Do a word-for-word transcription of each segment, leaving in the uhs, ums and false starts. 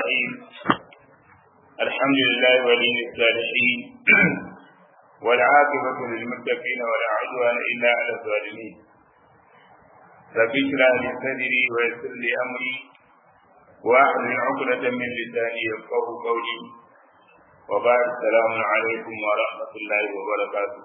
الرحيم الحمد لله ولي الصالحين والعاقبة للمتقين ولا عدوان إلا على الظالمين رب اشرح لي صدري ويسر لي أمري واحلل عقدة من لساني يفقهوا قولي وبعد السلام عليكم ورحمة الله وبركاته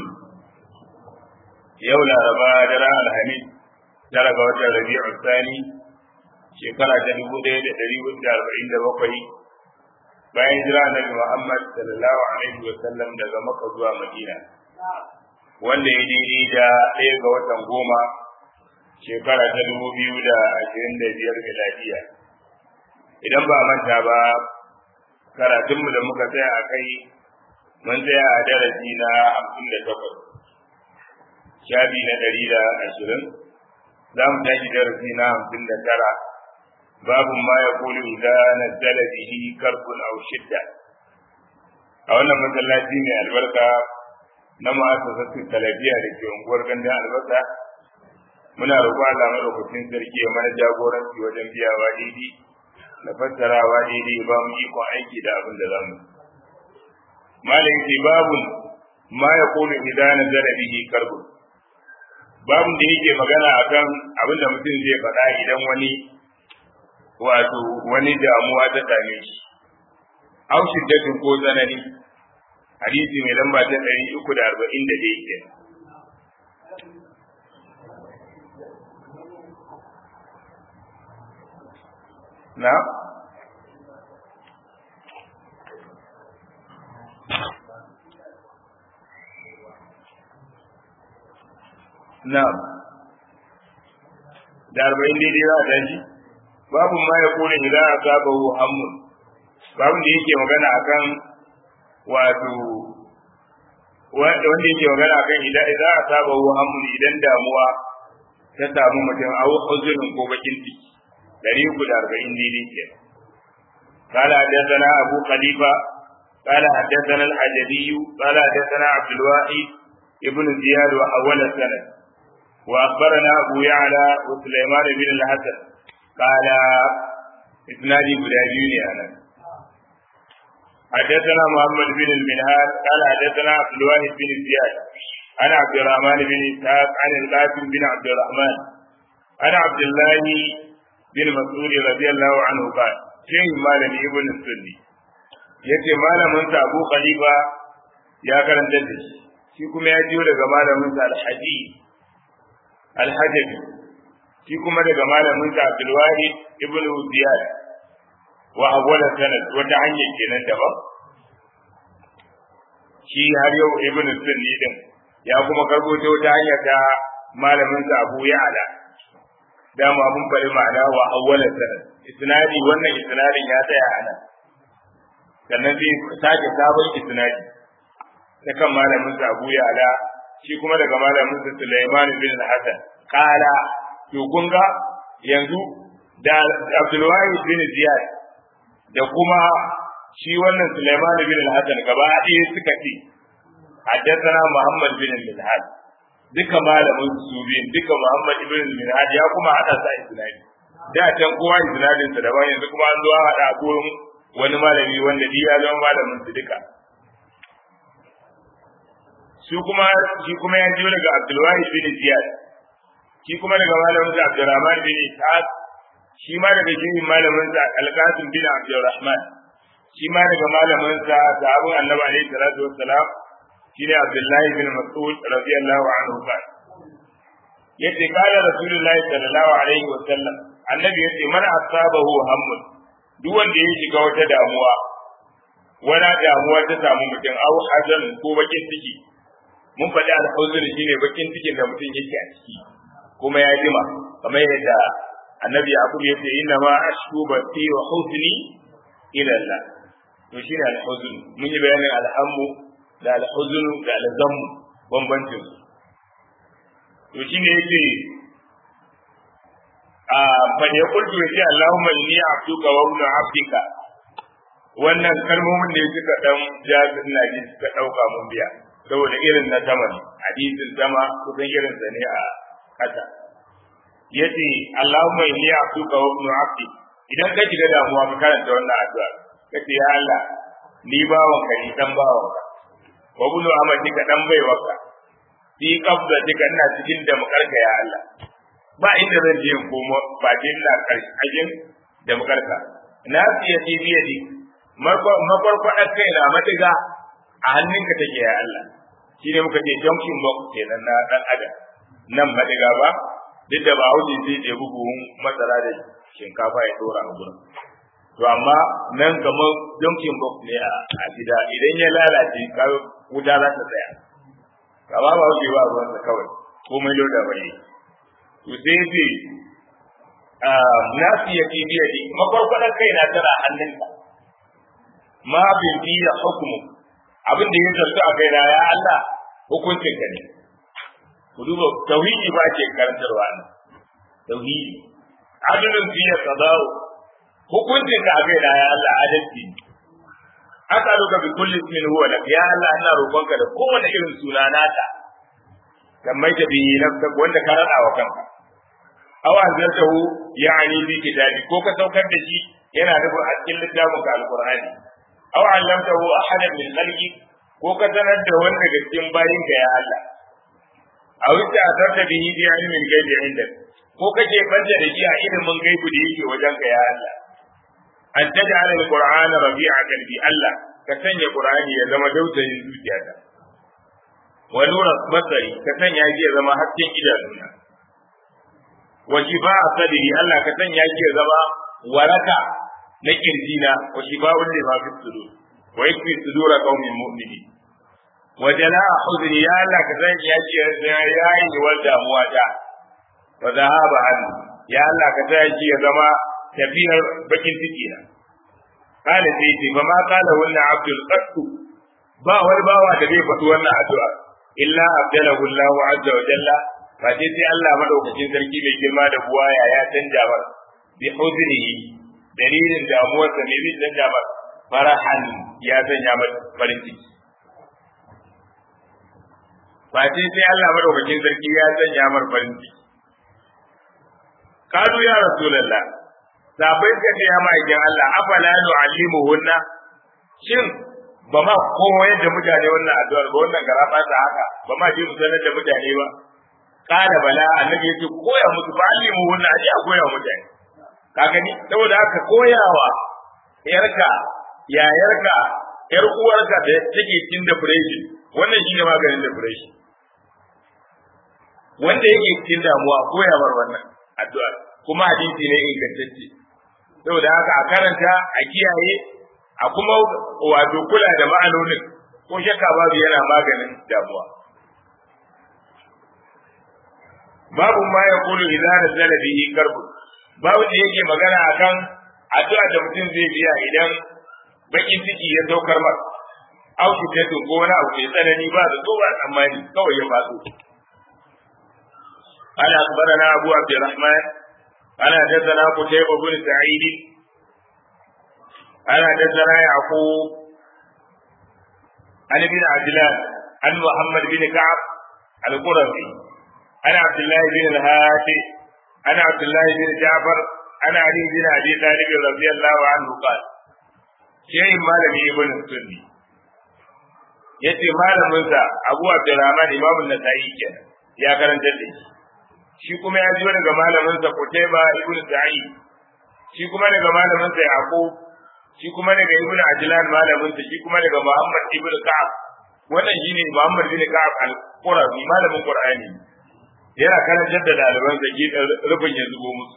يوم الأربعاء جرى الحميد جرى وجه ربيع الثاني shekara ta dubu ɗaya da ɗari hudu da arba'in da bakwai bayan jira annabi Muhammad sallallahu alaihi wa sallam daga Makka zuwa Madina wanda ya daidai da ɗaya ga watan goma shekara ta dubu biyu da ashirin da biyar miladiya. Idan ba manta ba karatunmu da muka tsaya a kai mun tsaya a darasi na hamsin da takwas shafi na ɗari da ashirin za mu tashi darasi na hamsin da tara باب ما يقول إذا نزل به كرب أو شدة أولا مسلاتي من البركة نما أساسات التلبية لكي أنقر كندا البركة muna roƙon Allah madaukakin sarki ya mana jagoranci wajen biyawa daidai da fassarawa daidai ba mu ikon aiki da abin da zamu malam ce babun ma yaqulu idan nazara bihi karbu babun da yake magana akan abin da mutum zai faɗa idan wani wato wani damuwa ta same shi au shiddatin ko tsanani hadisi mai lamba ta ɗari uku da arba'in da ɗaya ke na na da arba'in daidai za a tashi babu ma ya kone idan asabahu hammun babu da yake magana akan wato wanda yake magana akan idan idan asabahu hammun idan damuwa ta samu mutum a uzurin ko bakin ciki dari uku da arba'in daidai ke قال حدثنا أبو خليفة قال حدثنا الحجبي قال حدثنا عبد الواحد ابن زياد وحول السند وأخبرنا أبو يعلى وسليمان بن الحسن قال إسنادي بلاديني أنا حدثنا محمد بن المنهال قال حدثنا عبد الواحد بن زياد أنا عبد الرحمن بن إسحاق عن القاسم بن عبد الرحمن أنا عبد الله بن مسعود رضي الله عنه قال شيء مالني ابن السني yace malamin sa Abu Khalifa ya karanta da shi shi kuma ya jiyo daga malamin sa Al-Hadi Al-Hajjabi shi kuma daga malamin sa Abdul Wahid ibn Ziyad wa awwala sanad wata hanyar kenan daban shi har yau ibn Sunni din ya kuma karbo ta wata hanya ta malamin sa Abu Ya'la dama mun bari ma'ana wa awwala sanad isnadi wannan isnadin ya tsaya a nan sannan zai sake sabon isnadi ta kan malamin sa Abu Ya'la shi kuma daga malamin sa Sulaiman bin Hassan kala to kun ga yanzu da Abdul Wahid bin Ziyad da kuma shi wannan Sulaiman bin Hassan gaba ɗaya suka ce haddathana Muhammad bin Minhaj duka malamin su biyin duka Muhammad ibn Minhaj ya kuma hada sa isnadi da can kowa isnadin sa daban yanzu kuma an zo a hada gurin wani malami wanda shi ya zama malamin su duka shi kuma shi kuma ya jiyo daga Abdul Wahid bin Ziyad shi kuma daga malamin sa Abdurrahman bin Ishaq shi ma daga jihin malamin sa Al-Qasim bin Abdurrahman shi ma daga malamin sa sahabin Annabi alaihi salatu wassalam shine Abdullah bin Mas'ud radiyallahu anhu ba yace kana Rasulullahi sallallahu alaihi wasallam annabi yace man asabahu hammun duk wanda ya shiga wata damuwa wani damuwa ta samu mutum au hazan ko bakin ciki mun faɗi al-huzn shine bakin cikin da mutum yake a ciki kuma ya jima kamar yadda annabi Yaqub yace inna ma ashku bati wa huzni ila Allah to shine al-huzn mun yi bayanin al-hammu da al-huzn da al-zamm bambancin to shine yace a fa ya kullu yace Allahumma inni abduka wa ibnu abdika wannan kalmomin ne suka dan jazin naji suka dauka mun biya saboda irin na zaman hadisin sama kusan irin sa ne a kasa yace Allahumma inni abduka wa ibnu abdi idan ka shiga damuwa ka karanta wannan addu'a kace ya Allah ni bawanka ni dan bawanka wa bunu amati ka dan baiwarka fi qabdatika ina cikin da mukarka ya Allah ba inda zan je in komo ba din na karkashin da mukarka na fiye fi biyadi makwarkwadar kai na madiga a hannunka take ya Allah shi ne muka ce junction box kenan na dan adam nan madiga ba duk da ba hauji zai je bugun masara da shinkafa ya dora a gurin to amma nan kamar junction box ne a gida idan ya lalace ka wuta za ta tsaya kama ba hauji ba ruwan sa kawai komai loda bane to sai ce nafiya fi biyadi makwarkwadar kai na tara hannunka ma bin biya hukumu abin da ya zarta a kai na ya Allah hukuncin ka ne ku duba tauhidi ba ke karantarwa ne tauhidi adalun biya qada'u hukuncin ka a kai na ya Allah adalci aka roka bi kulli ismin huwa lak ya Allah ina roƙonka da kowane irin suna naka kamar ta bi nafsa wanda ka rada wa kanka aw anzaltahu ya'ni bi kitabi ko ka saukar da shi yana nufin a cikin littafin ka alqur'ani aw allamtahu ahadan min khalqi ko ka sanar da wanda daga cikin bayin ka ya Allah aw ta asarta bihi bi ilmin ghaibi indak ko kake banta da shi a ilimin gaibi da yake wajen ka ya Allah an taj'ala alqur'ana rabi'a qalbi Allah ka sanya qur'ani ya zama dautayin zuciyata wa nura basari ka sanya shi ya zama hasken idanuna wa shifa'a sadri Allah ka sanya shi ya zama waraka na kirjina wa shifa'un lima fi sudur wa yakfi sudura qaumin mu'minin wa jala'a huzni ya Allah ka sanya shi ya yayi wal damuwa ta wa dhahaba an ya Allah ka sanya shi ya zama tafiyar bakin ciki na kana sai ce ba ma kana wannan abdul qattu ba wani bawa da zai faɗi wannan addu'a illa abdalahu Allah azza wa jalla fa sai sai Allah madaukakin sarki mai girma da buwaya ya canja mar bi huznihi dalilin damuwar sa ne zai canja mar farahan ya canja mar farin ciki fa sai sai Allah madaukakin sarki ya canja mar farin ciki kadu ya rasulullah sabai ka ce ya ma'aikin Allah afala nu'allimuhunna shin ba ma koyar da mutane wannan addu'ar ba wannan garaba ta haka ba ma ji mu sanar da mutane ba kana bala annabi yace koya musu ba allimuhunna aje a koya mutane ka gani saboda haka koyawa yarka yayarka yar uwarka da take cikin depression wannan shine maganin depression wanda yake cikin damuwa koyawar wannan addu'a kuma hadisi ne ingantacce saboda haka a karanta a kiyaye a kuma wato kula da ma'anonin ko shakka babu yana maganin damuwa babu ma ya kulu idan nazala bihi karbu babu da yake magana akan addu'a da mutum zai biya idan bakin ciki ya saukar masa au shi ko wani abu mai tsanani ba da tsoba tsammani kawai ya faso قال أخبرنا أبو عبد الرحمن قال حدثنا قتيبة بن سعيد قال حدثنا يعقوب عن ابن عجلان عن محمد بن كعب القرظي عن عبد الله بن الهادي عن عبد الله بن جعفر عن علي بن أبي طالب رضي الله عنه قال شيء مالك ابن السني yace malaminsa Abu Abdurrahman Imam an-Nasa'i kenan ya karanta da shi shi kuma ya ji daga malaminsa Qutayba ibn Sa'id shi kuma daga malaminsa Yaqub shi kuma daga Ibn Ajlan malaminsa shi kuma daga Muhammad ibn Ka'ab wannan shine Muhammad ibn Ka'ab al-Qurazi malamin Qur'ani yana karantar da dalibansa ki rubun ya zubo musu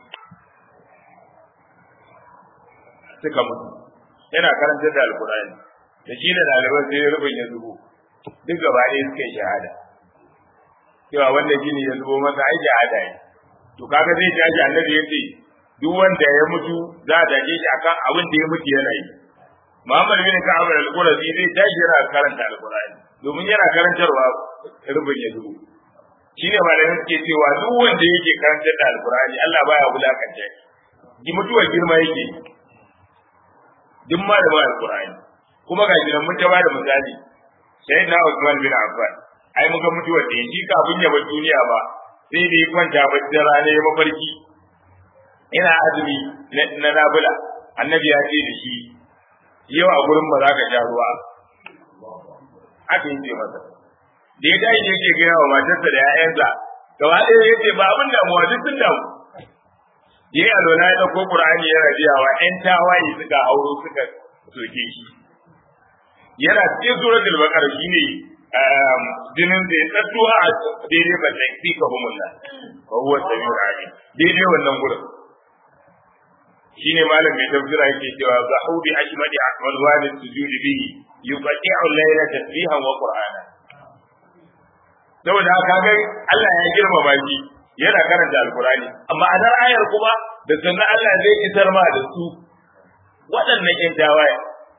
suka mutu yana karantar da al-Qur'ani da shi da daliban sai rubun ya zubo duk gaba ɗaya suka yi shahada cewa wanda jini ya zubo masa ai shahada ne to kaga zai tashi annabi ya ce duk wanda ya mutu za a dage shi akan abin da ya mutu yana yi Muhammad bin Ka'ab al-Qurazi zai tashi yana karanta al-Qur'ani domin yana karantarwa rubun ya zubo shine malamin suke cewa duk wanda yake karantar da al-Qur'ani Allah baya wulakanta shi mutuwar girma yake duk ma da al-Qur'ani kuma ga jiran mun ta bada misali sayyidina Uthman bin Affan ai muga mutuwar da shi kafin ya bar duniya ba sai da ya kwanta bacci rana ya mafarki ina azumi na nabula annabi ya ce da shi yau a gurin ba za ka sha ruwa aka yi ce masa da ya tashi yake gaya wa matarsa da 'ya'yansa gaba ɗaya ya ce ba abin damuwa duk sun damu ya yi alwala ya ɗauko ƙur'ani yana biyawa 'yan tawaye suka hauro suka soke shi yana cikin suratul baqara shine jinin da ya tsattu a daidai ba sai fi ka humulla wa huwa samiul alim daidai wannan gurin shine malam mai tafsira yake cewa zahudi ashmadi ahmad walid sujudi bihi yuqati'u al-layla tasbihan wa qur'ana saboda haka ga Allah ya girmama shi yana karanta alqur'ani amma a dar ayar kuma da sannan Allah zai isar ma da su waɗannan ƴan tawaye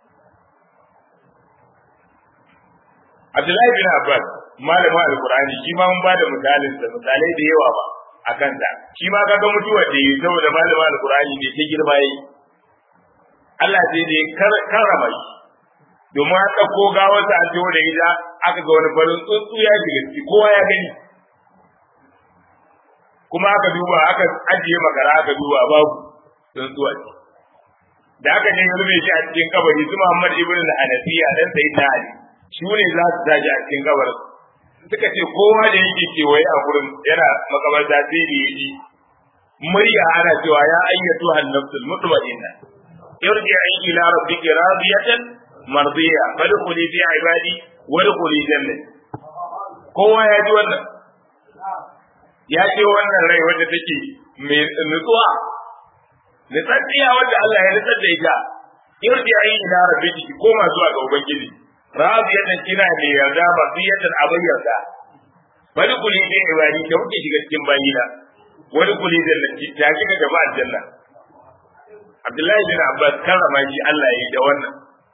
Abdullahi bin Abbas malamin alqur'ani shi ma mun bada misalin da misalai da yawa ba akan ta shi ma kaga mutuwa da yi saboda malamin alqur'ani ne ta girma yi Allah sai da karrama shi domin an ɗauko gawarsa an ciwo da ita aka ga wani farin tsuntsu ya shiga ciki kowa ya gani kuma aka duba aka ajiye makara aka duba babu tsuntsuwa ce da aka je rufe shi a cikin kabari su Muhammad ibn al-Hanafiya dan sayyidina Ali shi ne za su tashi a cikin kabarin suka ce kowa da yake kewaye a gurin yana makabarta sai da yaji murya ana cewa ya ayyatu an-nafsul mutma'inna irji'i ila rabbiki radiyatan mardiya fadkhuli fi ibadi wadkhuli jannati kowa ya ji wannan ya ce wannan rai wanda take mai nutsuwa nutsatsiya wanda Allah ya nutsar da ita irji'i ila rabbiki koma zuwa ga ubangiji radiyatan kina mai yarda basiyatan abin yarda wadkhuli fi ibadi da kuke shiga cikin bayina wadkhuli jannati ta kika gaba aljanna Abdullahi bin Abbas karama shi Allah ya yi da wannan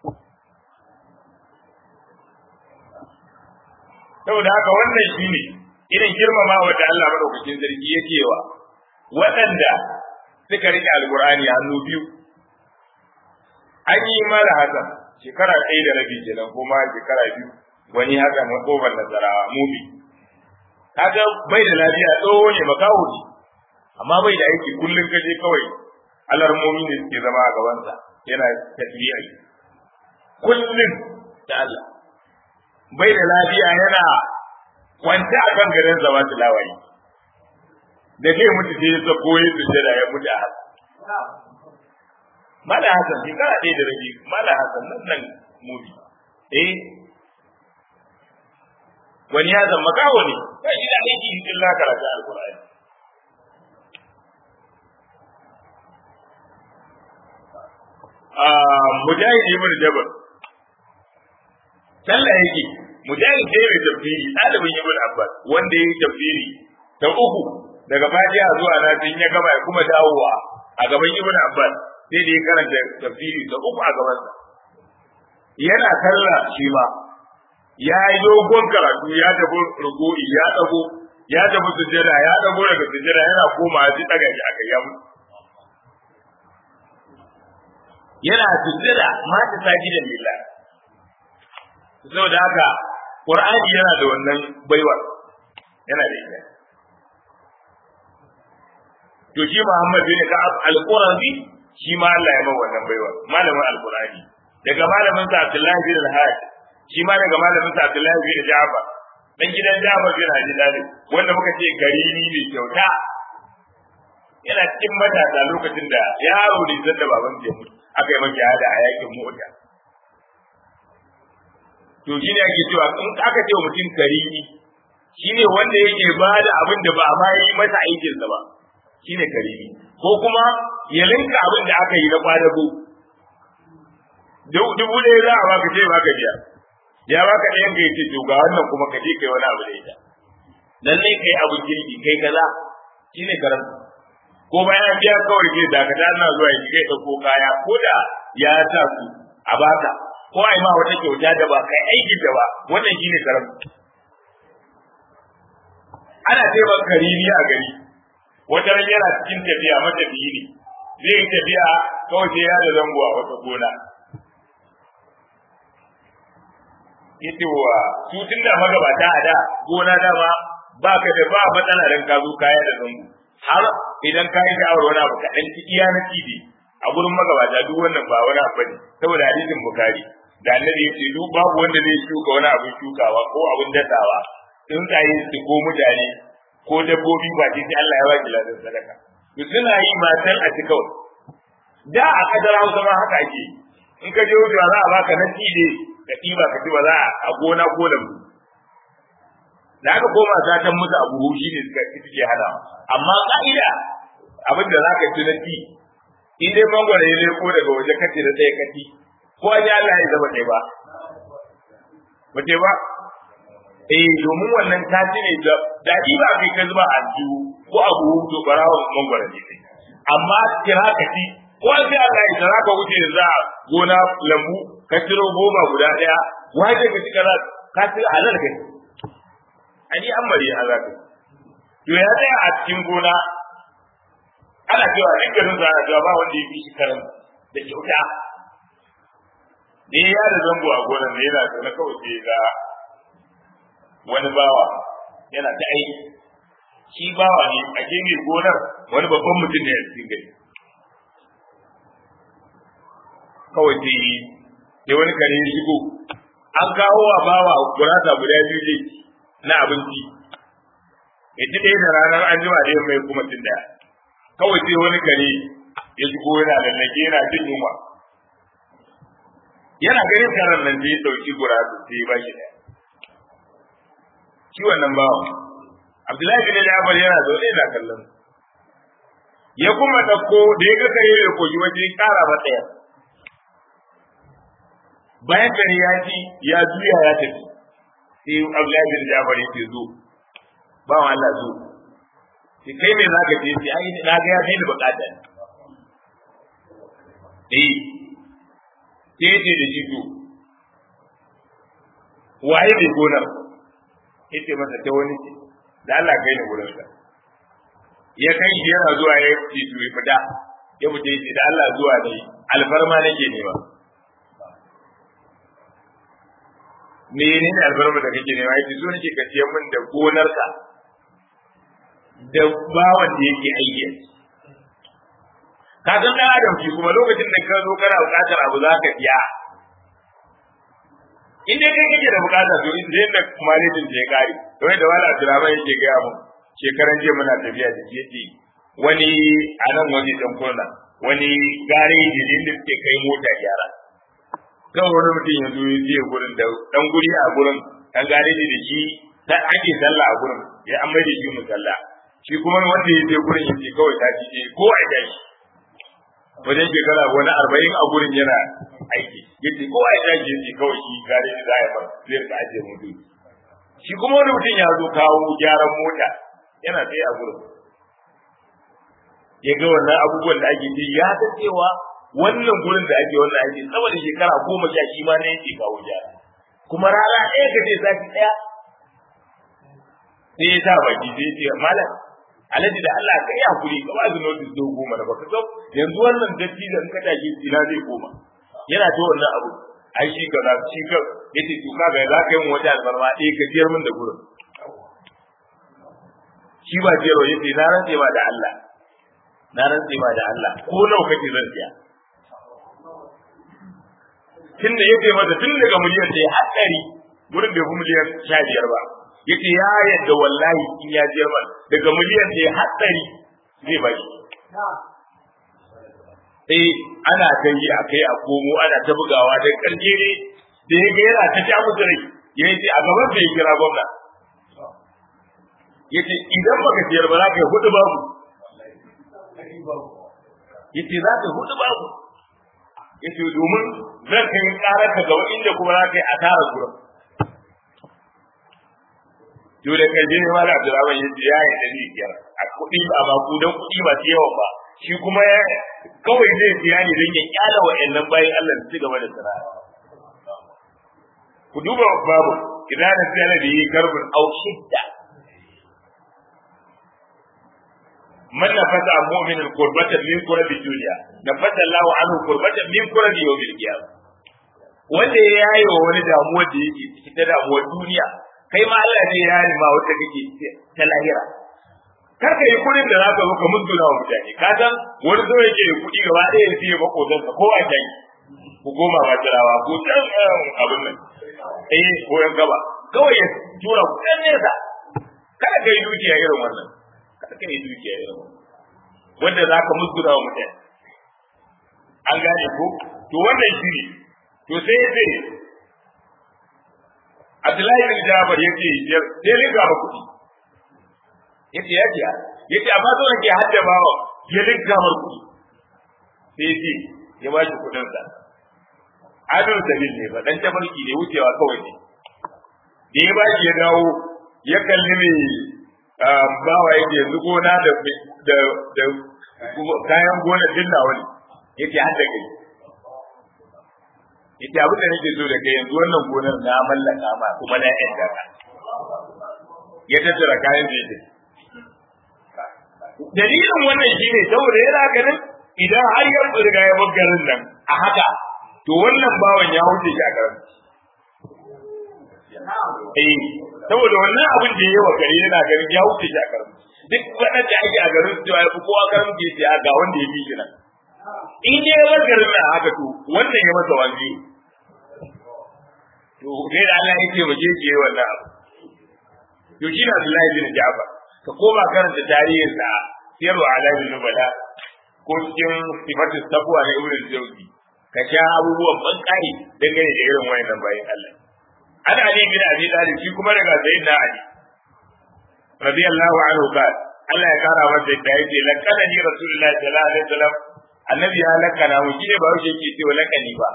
saboda haka wannan shine irin girmama wanda Allah madaukakin sarki yake wa waɗanda suka rike alqur'ani hannu biyu an yi mala hasan shekara ɗaya da rabi kenan kuma shekara biyu wani haka na kofar nasarawa mubi kaga bai da lafiya tsoho ne makaho ne amma bai da aiki kullum kaje kawai alarmomi ne suke zama a gabansa yana tafiya kullum da Allah bai da lafiya yana kwanta a kan garin zama tilawayi da zai mutu sai ya sako ya sujjada ya mutu a haka mala hasan shekara ɗaya da rabi mala hasan nan nan mubi eh wani ya zama kawo ne ba shi da aiki in la karatu alqur'ani ah mujahid ibn jabal sallah yake mujahid sai mai tafsiri ɗalibin ibn abbas wanda yayi tafsiri ta uku daga fatiha zuwa nasin ya gaba kuma dawowa a gaban ibn abbas sai da ya karanta tafsiri ta uku a gaban sa yana sallah shi ma ya yi dogon karatu ya tafi ruku'i ya dago ya tafi sujjada ya dago daga sujjada yana komawa sai daga shi aka ya mutu yana sujjada ma ta sajidan lillah saboda haka qur'ani yana da wannan baiwa yana da ita to shi Muhammad bin Ka'ab al-Qurazi shi ma Allah ya ba wannan baiwa malamin al-Qur'ani daga malamin sa Abdullah bin al-Hajj shi ma daga malamin sa Abdullah bin Ja'far dan gidan Ja'far bin Abi Talib wanda muka ce garimi ne kyauta yana cikin matasa lokacin da yaro da zan da baban ya mutu aka yi masa hada a yakin mota to shi ne ake cewa in aka ce mutum karimi shine wanda yake ba da abin da ba ma yi masa aikin sa ba shine karimi ko kuma ya linka abin da aka yi na kwadago dubu ɗaya za a baka ce baka biya ya baka ɗayan ka yace to ga wannan kuma ka je kai wani abu da ita lalle kai abu kirki kai kaza shine karatu ko bayan biya kawai ke dakata na zuwa ya kai ɗauko kaya ko da ya sa su a baka ko ai ma wata kyauta da ba kai aikin da ba wannan shine karatu ana ce ban karimi a gari wata ran yana cikin tafiya matafiyi ne zai yi tafiya kawai sai ya da zango a wata gona yace wa su tunda magabata a da gona dama ba ka da ba matsala dan ka zo kaya da zango har idan ka yi sha'awar wani abu kaɗan ci iya na cibi a gurin magabata duk wannan ba wani abu ne saboda hadisin bukari da annabi yace duk babu wanda zai shuka wani abin shukawa ko abin dasawa tsuntsaye su ko mutane ko dabbobi ba sai Allah ya baki ladan sadaka to suna yi matan a ci kawai da a kadar Hausa ma haka ake in ka je wucewa za a baka na cibi ka ɗiba ka ci ba za a gona ko lambu da aka koma satan musu abu shi ne suka suke hada amma ka'ida abin da zaka ci na ci in dai mangwara ya leko daga waje kace da tsaye kaci ko an ya Allah ya zama dai ba bace ba eh domin wannan taci ne da dadi ba kai ka zuba a jiwo ko abu to barawa mangwara ne kai amma kira ka ci ko an sai Allah ya tsara ka wuce za gona lambu ka ciro goma guda daya waje ka ci kaza ka ci halal kai ani amari azaka to ya tsaya a cikin gona ana cewa dukkanin su ana cewa ba wanda ya fi shi karan da kyauta ne ya da zango a gonar da yana zaune kawai sai ga wani bawa yana ta aiki shi bawa ne a gefe gonar wani babban mutum ne a cikin gari kawai sai sai wani kare ya shigo an kawo wa bawa gurasa guda biyu ne na abinci ya ci ɗaya da ranar an jima da mai kuma tun daya kawai sai wani kare ya shigo yana lallake yana jin yunwa yana ganin karan nan sai ya ɗauki gurasa sai ya bashi ɗaya shi wannan bawa Abdullahi bin Jabir yana zaune yana kallon ya kuma ɗauko da ya ga kare ya koyi waje ƙara ba ɗaya bayan kare ya ci ya juya ya tafi sai Abdullahi bin Jabir ya ce zo ba wa Allah zo sai kai me zaka ce sai ai na ga ya fi ni bukata eh sai ce da shi to waye bai gonar yace masa ta wani ce da Allah kai ni gurin sa ya kai shi yana zuwa ya ce to ya fita ya fita yace da Allah zuwa dai alfarma nake nema menene albarba da kake nema yace so nake ka ciyar min da gonarka da bawan da yake aiki ka san dan adam shi kuma lokacin da ka zo kana bukatar abu za ka biya in dai kai kake da bukata to in dai da malejin da ya kare to da wala drama yake ga mu shekaran jiya muna tafiya da shi yace wani a nan waje dan kurna wani gareji da inda suke kai mota gyara kan wani mutum ya zo ya gurin da dan guri a gurin dan gareji da shi ta ake sallah a gurin ya an mai da shi musalla shi kuma wanda ya je gurin yace kawai ta ci ko a tashi wajen shekara wani arba'in a gurin yana aiki yace ko a tashi yace kawai shi gareji za ya bar zai ka aje mutu shi kuma wani mutum ya zo kawo gyaran mota yana tsaye a gurin ya ga wannan abubuwan da ake yi ya ta cewa wannan gurin da ake wannan aiki saboda shekara goma sha shi ma ne yake kawo gyara kuma rana ɗaya ka ce sati ɗaya sai ya sa baki sai ya ce malam alaji da Allah ka yi hakuri ka ba zuwa notice do goma da baka sau yanzu wannan datti da in ka tashi ina zai koma yana ta wannan abu ai shi ka za shi ka yace to kaga za ka yi mu wata albarma ɗaya ka ciyar min da gurin shi ba jero yace na rantse ba da Allah na rantse ba da Allah ko nawa kake zan siya tun da yake mata tun daga miliyan ɗaya har ɗari gurin bai fi miliyan sha biyar ba yace ya yadda wallahi in ya jiyar man daga miliyan ɗaya har ɗari zai ba shi eh ana ta yi a kai a komo ana ta bugawa da ƙarshe ne da ya ga yana ta ja musu rai ya ce a gaban bai kira gwamna yace idan baka siyar ba za ka yi hudu babu yace za ka yi hudu babu yace domin zan kai karar ka ga inda kuma za ka yi asarar gurin to da kai ne mala Abdurrahman yace ya yi dari biyar a kuɗi ba ba ku dan kuɗi ba su yawa ba shi kuma ya kawai zai siya ne don ya kyala wa'annan bayan Allah su gaba da sana'a ku duba babu idan da sai da yi karbun au shidda man nafasa mu'min al-qurbata min qurbi dunya nafasa Allahu anhu qurbata min qurbi yawmil qiyamah wanda ya yayi wa wani damuwa da yake cikin damuwar duniya kai ma Allah ne ya yayi ma wata kake ta lahira kar ka yi kuɗin da zaka zo ka musguna wa mutane ka san wani zo yake da kuɗi gaba ɗaya ya siya makotansa ko a kai ku goma ba tirawa ko dan abin nan eh ko yan gaba kawai ya tura ku dan nesa kada ka yi dukiya irin wannan kada ka yi dukiya irin wannan wanda zaka musguna wa mutane an gane ko to wannan shi ne to sai ya ce Abdullahi bin Jabir yace sai riga ba kuɗi yace ya jiya yace amma zo nake hadda bawa ya riga mar kuɗi sai yace ya ba shi kuɗin sa adon sabil ne ba dan tabarki ne wucewa kawai ne da ya ba shi ya dawo ya kalli ne bawa yake yanzu gona da da da kayan gona dinna wani yace hadda kai yace abin da nake so da kai yanzu wannan gonar na mallaka ma kuma na yanka ka ya tattara kayan da yake dalilin wannan shine saboda yana ganin idan har ya riga ya bar garin nan a haka to wannan bawan ya wuce shi a garin eh saboda wannan abin da yayi wa gari yana ganin ya wuce shi a garin duk wannan da ake a garin to ai ko a garin ke ce ga wanda ya bi shi nan in dai ya bar garin nan haka to wannan ya masa wanzi to sai da Allah yake baje ke wannan abu to shi na Abdullahi bin Ja'far ka koma karanta tarihin sa sirru alamin nubala ko cikin sifatu taqwa na Ibn Jawzi ka sha abubuwan ban kai dangane da irin wayannan bayin Allah ana Ali bin Abi Talib shi kuma daga sayyidina Ali radiyallahu anhu ba Allah ya kara masa da yake lakana ni Rasulullahi sallallahu alaihi wasallam annabi ya lakana mu shi ne ba yake ce cewa lakani ba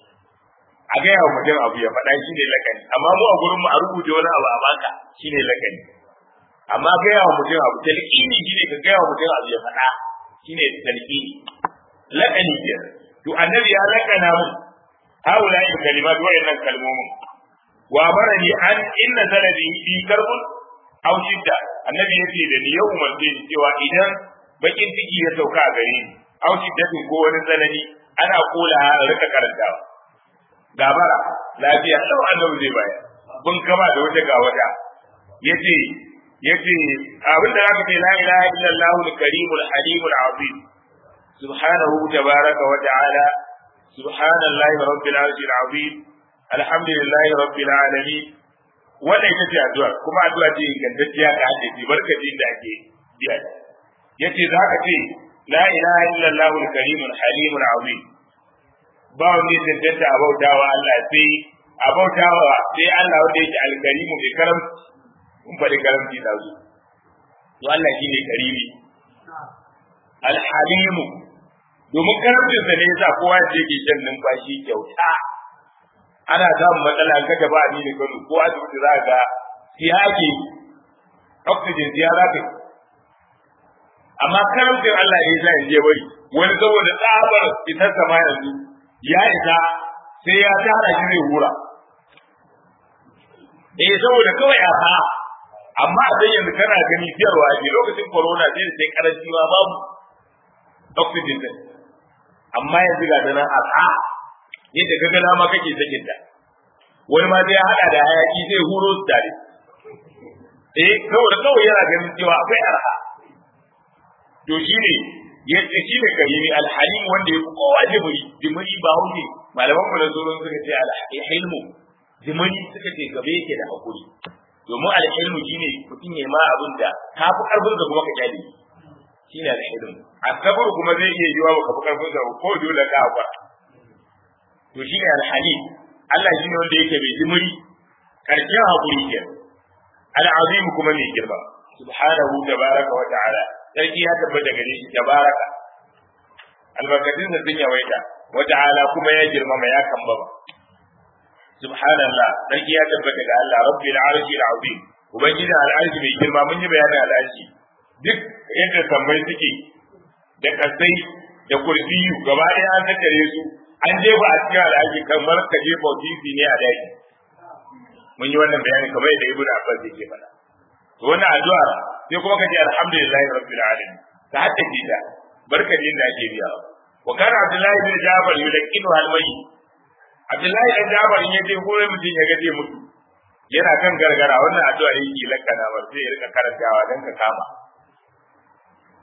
a ga yawa mutum abu ya faɗa shi ne lakani amma mu a gurin mu a rubuta wani abu a baka shi ne lakani amma ga yawa mutum abu talqini shi ne ka ga yawa mutum abu ya faɗa shi ne talqini lakani ke to annabi ya lakana mu haula in kalimat wa'annan kalmomin wa barani an inna zalabi bi karbun aw shidda annabi yace da ni yau umarce ni cewa idan bakin ciki ya sauka a gare ni aw shiddatin ko wani tsanani ana kula a rika karantawa gabara lafiya sau annabi zai bayar bun kama da wata ga wata yace yace abinda zaka ce la ilaha illallah al-karimul halimul azim subhanahu tabaraka wa ta'ala subhanallahi rabbil arshil azim alhamdulillahi rabbil alamin wannan ita ce addu'a kuma addu'a ce ingantacciya ka ake ji barkatin da ake biya yace zaka ce la ilaha illallah al-karimul halimul azim ba wani tantance a bautawa Allah sai a bautawa sai Allah wanda yake alkarimu mai karam kun faɗi karamci da su to Allah shine karimi alhalimu domin karamcin sa ne yasa kowa yake shan numfashi kyauta ana samun matsala an kaga ba ni ne kano ko asibiti za ga siyaki oxygen ziyara kai amma karamcin Allah ne yasa in je bari wani saboda tsabar fitar sama yanzu ya isa sai ya tara shi zai hura eh saboda kawai a fa amma a yanzu kana gani siyarwa ne lokacin corona sai da sai karanci ma babu oxygen din amma yanzu ga dana a fa yadda kaga dama kake sakin ta wani ma sai ya hada da hayaki sai huro su tare eh saboda kawai yana ganin cewa akwai arha to shine yadda shi ne karimi alhalim wanda ya fi kowa jimiri jimiri ba wuce malaman mu da zuwan suka ce alhilmu jimiri suka ce gabe yake da hakuri domin alhilmu shine mutum ya ma abin da ka fi karfin da kuma ka kyale shine alhilmu asabar kuma zai iya yiwa ka fi karfin da ko dole ka hakura to shine alhalim Allah shine wanda yake mai jimiri karshen hakuri ke alazim kuma mai girma subhanahu tabaraka wa ta'ala sarki ya tabbata gare shi tabaraka albarkatun sa sun yawaita wa ta'ala kuma ya girmama ya kambama subhanallah sarki ya tabbata ga Allah rabbil arshil azim ubangiji al'arshi mai girma mun yi bayanin al'arshi duk yadda sammai suke da kasai da kursiyu gaba ɗaya an tattare su an jefa a cikin al'arshi kamar ka jefa titi ne a daji mun yi wannan bayanin kamar yadda ibnu abbas yake faɗa to wannan addu'a sai kuma kace alhamdulillahi rabbil alamin ta haddace ta barkatin da ake biya wa kana abdullahi bin jabir yulqinu al-mayyit abdullahi bin jabir in yaje gore mutun ya gaje mutu yana kan gargara wannan addu'a yake lakkana ba sai ya rika karantawa dan ka kama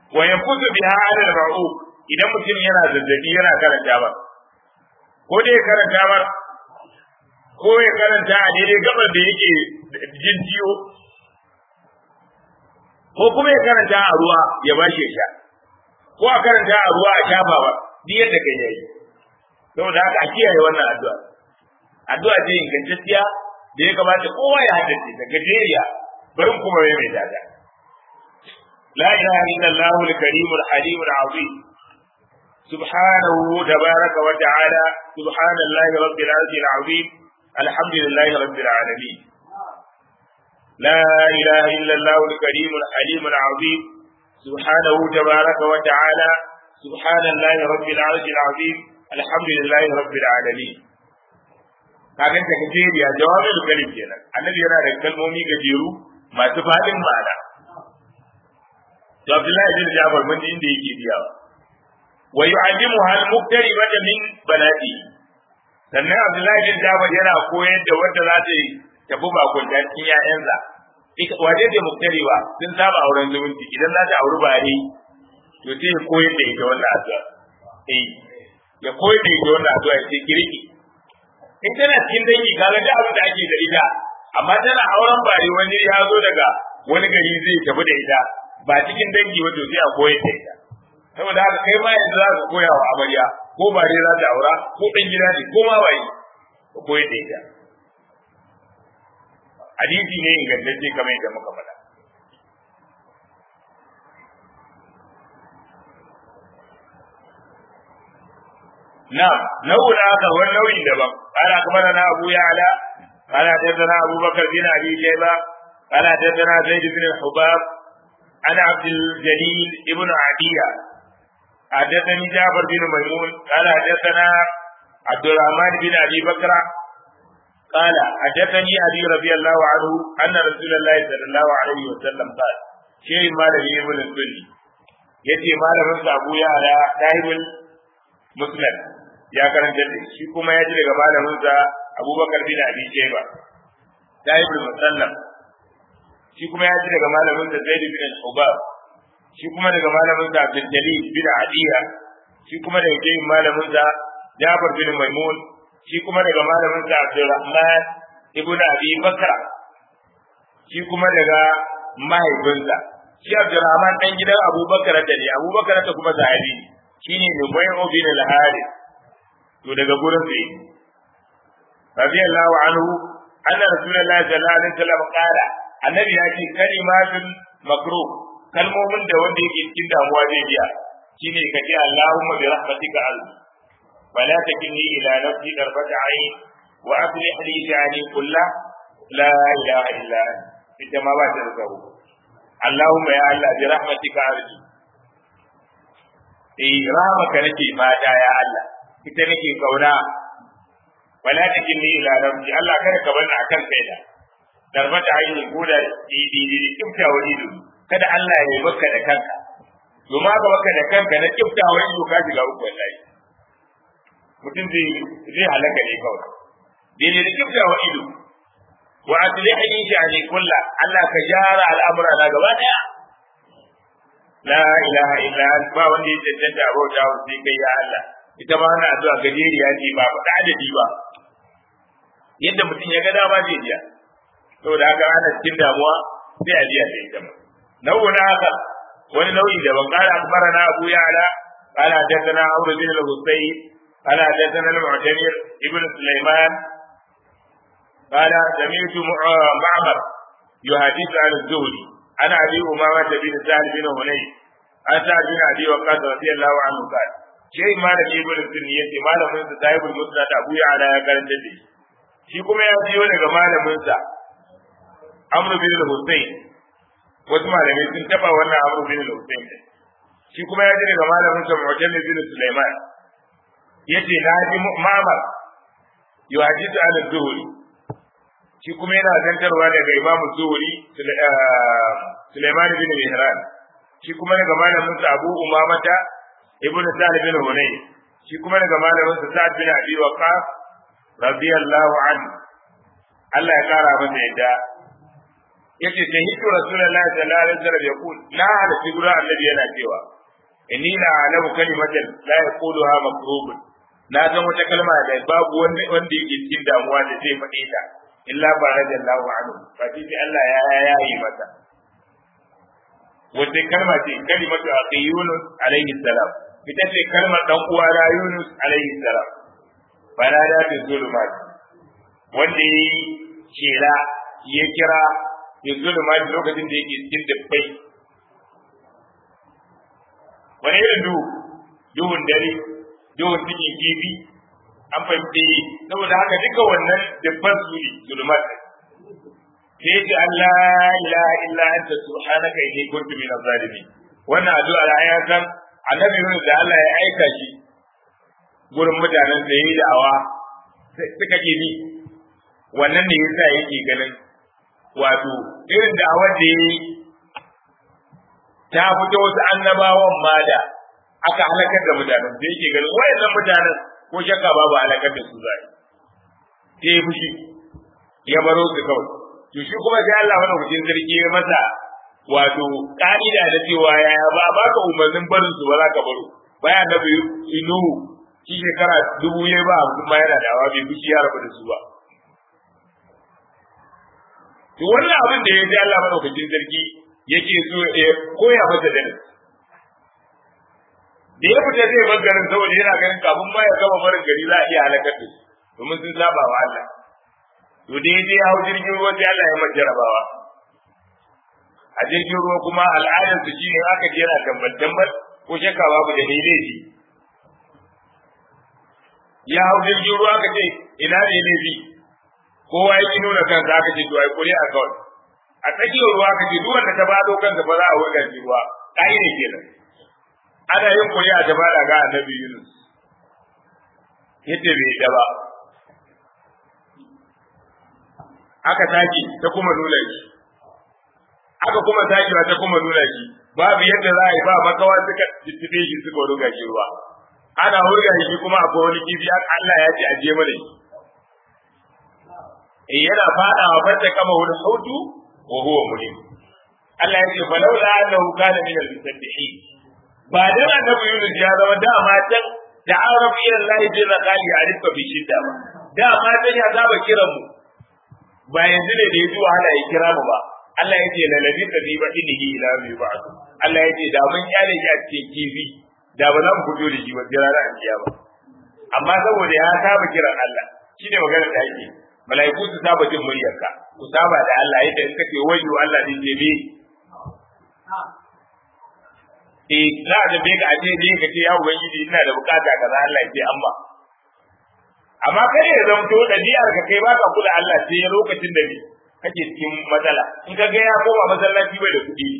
wa yakutu biha ala al-ma'uq idan mutum yana zazzabi yana karanta ba ko dai ya karanta ba ko ya karanta a daidai gabar da yake jin ciwo ko kuma ya karanta a ruwa ya bashi sha ko a karanta a ruwa a shafa ba duk yadda kai yayi saboda haka a kiyaye wannan addu'a addu'a ce ingantacciya da ya kamata kowa ya haddace da gajeriya bari kuma mai mai dada la ilaha illallah al-karim al-halim al-azim subhanahu tabaraka wa ta'ala subhanallahi rabbil arshil azim alhamdulillahi rabbil alamin la ilaha illallah al-karim al-halim al-azim subhanahu tabaraka wa ta'ala subhanallahi rabbil arshil azim alhamdulillahi rabbil alamin kagan ta gajeriya jawabin kalim kenan annabi yana da kalmomi gajeru masu fadin ma'ana to Abdullahi bin Jabir mun inda yake biyawa wa yu'allimuha al-muqtariba min baladi sannan Abdullahi bin Jabir yana koyar da wanda za ta tafi bakon da cikin ƴaƴansa waje da muqtariba sun saba auren zumunci idan za ta auri bare to sai ya koyar da ita wannan addu'a eh ya koyar da ita wannan addu'a sai kirki in tana cikin dangi kaga da abin da ake da ita amma tana auren bare wani ya zo daga wani gari zai tafi da ita ba cikin dangi wato sai a koyar da ita saboda haka kai ma yanzu za ka koya wa amarya ko bare za ta aura ko dan gida ne ko ma waye ka koyar da ita hadisi ne ingantacce kamar yadda muka faɗa نعم نوع آخر والنوع دبم قال أخبرنا أبو يعلى قال حدثنا أبو بكر بن أبي شيبة قال حدثنا زيد بن الحباب عن عبد الجليل ابن عدية حدثني جعفر بن ميمون قال حدثنا عبد الرحمن بن أبي بكر قال حدثني أبي رضي الله عنه أن رسول الله صلى الله عليه وسلم قال شيء ما له ابن السني يتي ما له أبو يعلى صاحب المسند ya karanta da shi kuma ya ji daga malamin sa Abubakar bin Abi Shayba Tayyib al-Musallam shi kuma ya ji daga malamin sa Zaid bin al-Hubab shi kuma daga malamin sa Abdul Jalil bin Adiya shi kuma daga jayin malamin sa Jabir bin Maimun shi kuma daga malamin sa Abdurrahman ibn Abi Bakr shi kuma daga mahaifinsa shi Abdurrahman dan gidan Abubakar da ne Abubakar ta kuma sahabi shine Nubayy bin al-Harith to daga gurin sai radiyallahu anhu anna rasulullahi sallallahu alaihi wasallam qala annabi ya ce kalimatun makruh kalmomin da wanda yake cikin damuwa zai biya shine ka ce Allahumma bi rahmatika al wala takilni ila nafsi darfata ayn wa aslih li sha'ani kullah la ilaha illa anta ita ma ba ta da tsaro Allahumma ya Allah bi rahmatika arji eh rahmaka nake fata ya Allah ita nake kauna wala takinni ila rabbi Allah kada ka bani akan kaida darbata aini goda di di di kifta wa ido kada Allah ya yi maka da kanka domin ka baka da kanka na kifta wa ido ka shiga uku wallahi mutum zai zai halaka ne kawai dai ne kifta wa ido wa aslihni sha'ani kullu Allah ka jara al'amura na gaba daya la ilaha illa anta ba wanda ya tantance abota sai kai ya Allah ita ma ana addu'a gajeriya ce ba faɗa adadi ba yadda mutum ya ga dama zai biya saboda haka ana cikin damuwa sai a biya da ita ma nau'in haka wani nau'i da ban kara akbarana Abu Ya'la qala hadathana Amr bin al-Husayn qala hadathana al-Mu'tamir ibn Sulaiman qala sami'tu Ma'mar yuhadithu an az-Zuhri ana Abi Umama bin Sa'd bin Hunayf an Sa'd bin Abi Waqqas radiyallahu anhu qala sai malami ibn sunni yace malamin sa sahibul musnad Abu Ya'la ya karanta da shi kuma ya biyo daga malamin sa Amr bin al-Husayn wasu malamai sun taba wannan Amr bin al-Husayn shi kuma ya ji daga malamin sa Mu'tamir bin Sulaiman yace na ji Ma'mar yuhadithu an az-Zuhri shi kuma yana zantarwa daga Imam Zuhri Sulaiman bin Mihran shi kuma daga malamin sa Abu Umamata ibn Sa'd bin Hunayf shi kuma daga malamin sa Sa'd bin Abi Waqqas radiyallahu anhu Allah ya kara masa yadda yace sahihu rasulullahi sallallahu alaihi wasallam yaqul la ala figura annabi yana cewa inni la alamu kalimatan la yaquluha makrubun na san wata kalma da babu wanda wanda yake cikin damuwa da zai faɗe ta illa barajallahu anhu fa sai Allah ya yayi mata wata kalma ce kalimatu akhi Yunus alaihi salam ita ce kalmar dan uwa na Yunus alaihi salam bana da ta zulumat wanda yi kira ya kira ya zulumat lokacin da yake cikin dabbai wani irin duhu duhun dare duhun cikin kifi an fahimci saboda haka duka wannan dabban su ne zulumat sai ce Allah ilaha illa anta subhanaka inni kuntu minaz zalimin wannan addu'a da ya san annabi Yunus da Allah ya aika shi gurin mutanen da yayi da'awa suka ke bi wannan ne yasa yake ganin wato irin da'awar da yayi ta fito wasu annabawan ma da aka halakar da mutanen da yake ganin wayannan mutanen ko shakka babu halakar da su zai sai fushi ya baro su kawai to shi kuma sai Allah mana hujin sarki ya masa wato ka'ida da cewa ya ba baka umarnin barin su ba za ka baro bayan da bai inu shi shekara dubu ya ba kuma yana da awa bai fushi ya rabu da su ba to wannan abin da ya ji Allah mana hujin sarki yake so ya koya masa da da ya fita zai bar garin saboda yana ganin kafin ma ya gama barin gari za a iya halakar da su domin sun saba wa Allah to da ya je hau jirgin ruwa sai Allah ya mai jarabawa a jirgin ruwa kuma al'adar su shine aka je yana tambal tambal ko shakka babu da daidai ji ya hau jirgin ruwa aka ce ina ne ne bi kowa ya nuna kansa aka ce to ai kuri a kawai a tsakiyar ruwa aka ce duk wanda ta bado kansa ba za a wurga shi ruwa kai ne kenan ana yin kuri a tabara ga annabi Yunus yace bai da ba aka taki ta kuma nuna shi aka kuma takiwa ta kuma nuna shi babu yadda za a yi ba makawa suka tittide shi suka ruga shi ruwa ana hurga shi kuma akwai wani kifi Allah ya ce a je mana shi eh yana fada wa fata kama wani sautu wa huwa mulim Allah ya ce falawla annahu kana min al-musabbihin ba dan annabi Yunus ya zama dama can da arabi ila Allah jalla qali arifka bi shidda ba dama can ya zaba kiran mu ba yanzu ne da ya ji wahala ya kira mu ba Allah ya ce lalabi ka bi badinihi ila bi ba'd Allah ya ce da mun kyale shi a cikin kifi da ba za mu fito da shi ba jira ran kiyama amma saboda ya saba kiran Allah shine magana da yake malaiku su saba jin muryarka ku saba da Allah yadda in kace wayo Allah din je bi eh za da be ka aje ne kace ya ubangiji ina da bukata kaza Allah ya ce amma amma kai ya zamto dabi'ar ka kai baka kula Allah sai lokacin da kake cikin matsala in ka ga ya koma masallaci bai da kuɗi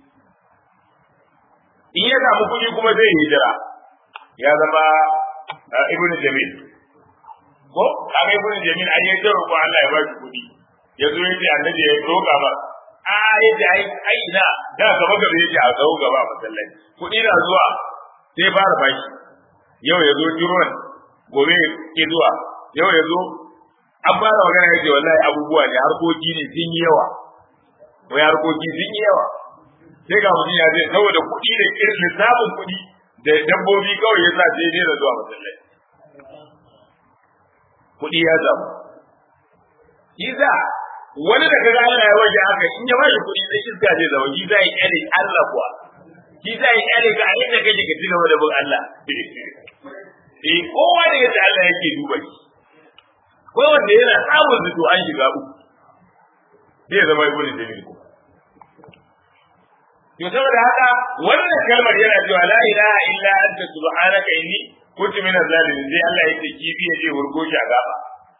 in ya samu kuɗi kuma zai hijira ya zama ibn Jamil ko kaga ibn Jamil ai ya daro ko Allah ya ba shi kuɗi ya zo yace annabi ya roƙa ba a yace ai ai na da gaba gaba yace a zo gaba masallaci kuɗi na zuwa sai fara bashi yau ya zo jiron gobe ke zuwa yau ya zo an fara magana yace wallahi abubuwa ne harkoki ne sun yi yawa ko harkoki sun yi yawa sai ga mutum ya ce saboda kuɗi da irin lissafin kuɗi da dabbobi kawai ya sa sai dai da zuwa masallaci kuɗi ya samu shi za wani da kaga yana yawan shi haka in ya bashi kuɗi sai iska zai zama shi za ya kyale Allah kuwa shi za ya kyale ka a yadda kake ka ci gaba da bin Allah eh kowa da yadda Allah yake duba shi ko wanda yana samun zuto an shiga uku zai zama ibnu jamil ko to saboda haka wannan kalmar yana cewa la ilaha illa anta subhanaka inni kuntu minaz zalimin sai Allah yake kifi ya ce wurgo shi a gaba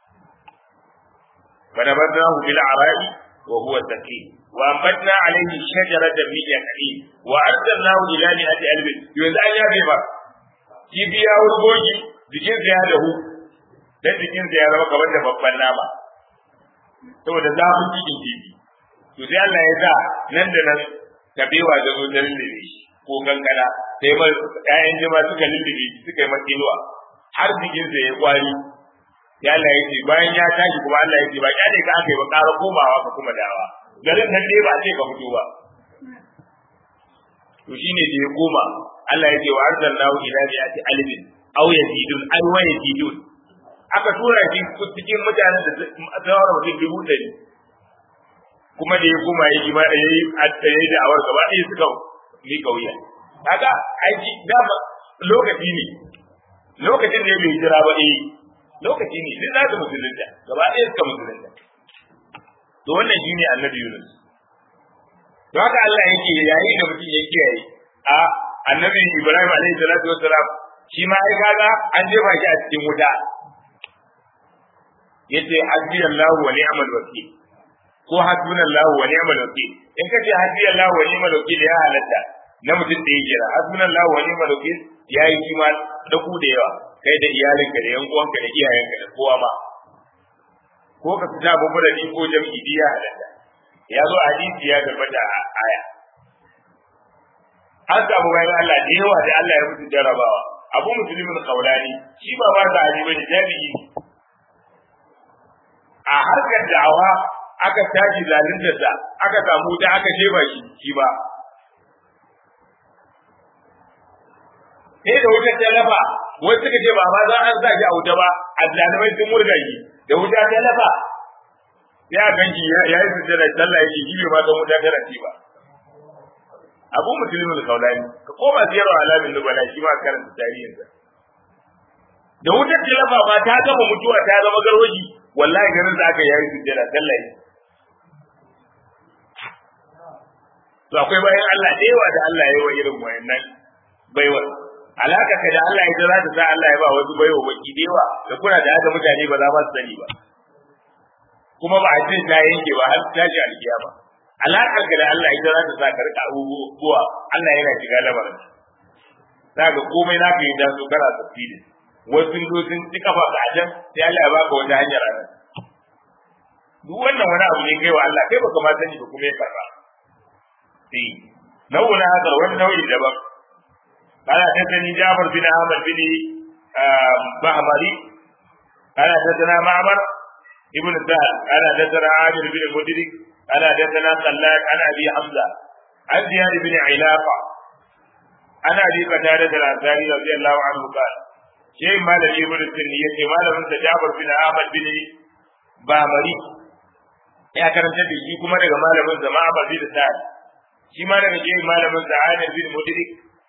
فنبذناه بالعراء وهو سقيم وأنبتنا عليه شجرة من يقطين وأرسلناه إلى مئة ألف يوزع يا بيبا kifi ya wurgoji jikinsa ya dahu dan jikinsa ya zama kamar da babban nama saboda zafin cikin kifi to sai Allah ya sa nan da nan kabewa da zo da lullube ko kankana sai ma ƴaƴan jama suka lullube suka yi makiluwa har jikinsa ya kwari ya Allah ya ce bayan ya tashi kuma Allah ya ce ba kyale ka aka yi ba ƙara komawa ka kuma dawa garin nan dai ba ce ka fito ba to shine da ya koma Allah ya ce wa arsalnahu ila mi'ati alfin aw yazidun ay wa yazidun aka tura shi cikin mutanen da tsawon mutum dubu ɗari kuma da ya koma ya ba da yayi a tsaye da awar gaba ɗaya suka mi kauya kaga aiki da lokaci ne lokacin da bai jira ba eh lokaci ne sai za ka musulunta gaba ɗaya suka musulunta to wannan shine annabi Yunus to haka Allah yake yayi da mutum ya kiyaye a annabi Ibrahim alaihi salatu wassalam shi ma ai kaga an jefa shi a cikin wuta yace hasbiyallahu wa ni'mal wakeel ko hasbunallahu wa ni'mal wakeel in kace hasbiyallahu wa ni'mal wakeel ya halatta na mutum da yake ra hasbunallahu wa ni'mal wakeel yayi shi ma da ku da yawa kai da iyalinka da yan uwanka da iyayenka da kowa ma ko ka fita babu da ko jami'i biya halatta ya zo hadisi ya tabbata a aya an samu bayan Allah da yawa da Allah ya mutu jarabawa abu musulmin kaulani shi ba ba da ali bane jami'i a harkar da'awa aka tashi zaluntar da aka samu da aka jeba shi shi ba sai da wuta ta lafa wai suka ce ba ma za an sa shi a wuta ba azzalimai sun murga shi da wuta ta lafa sai a ganki ya yi sujjada sallah yake shi bai ma san wuta ta rafi ba abu musulmin kaulani ka koma siyarwa alamin nubala shi ma karanta tarihinsa da wutar tilafa ba ta gama mutuwa ta zama garwaji wallahi garin da aka yayi sujjada sallah to akwai bayan Allah da yawa da Allah ya yi wa irin wayannan baiwa alaka ka da Allah ya za ta sa Allah ya ba wasu baiwa baki da yawa da kuna da haka mutane ba za ba su sani ba kuma ba a ce ta yanke ba har tashi alkiyama alaƙar ka da Allah ita za ta sa ka rika abubuwa Allah yana shiga lamarin za ka komai na ka yi da su kana tafsiri wasu zo sun ci kafa ka ajan sai Allah ya baka wata hanyar a nan duk wannan wani abu ne kai wa Allah kai baka ma sani ba kuma ya karba sai nau'in haka wani nau'in daban kana tattani Jafar bin Ahmad bin Bahmari kana tattana Ma'mar ibn Sa'ad kana tattana Amir bin Mudrik أنا حدثنا خلاد عن أبي حمزة عن زياد بن علاقة عن أبي قتادة الأنصاري رضي الله عنه قال شيء ما لم يكن السنية ما لم جابر بن أحمد بن بامري يا كرم تبي شيء كما نقول ما لم نسمع أحمد بن سعد شيء ما نقول شيء ما لم نسمع عامر بن مدرك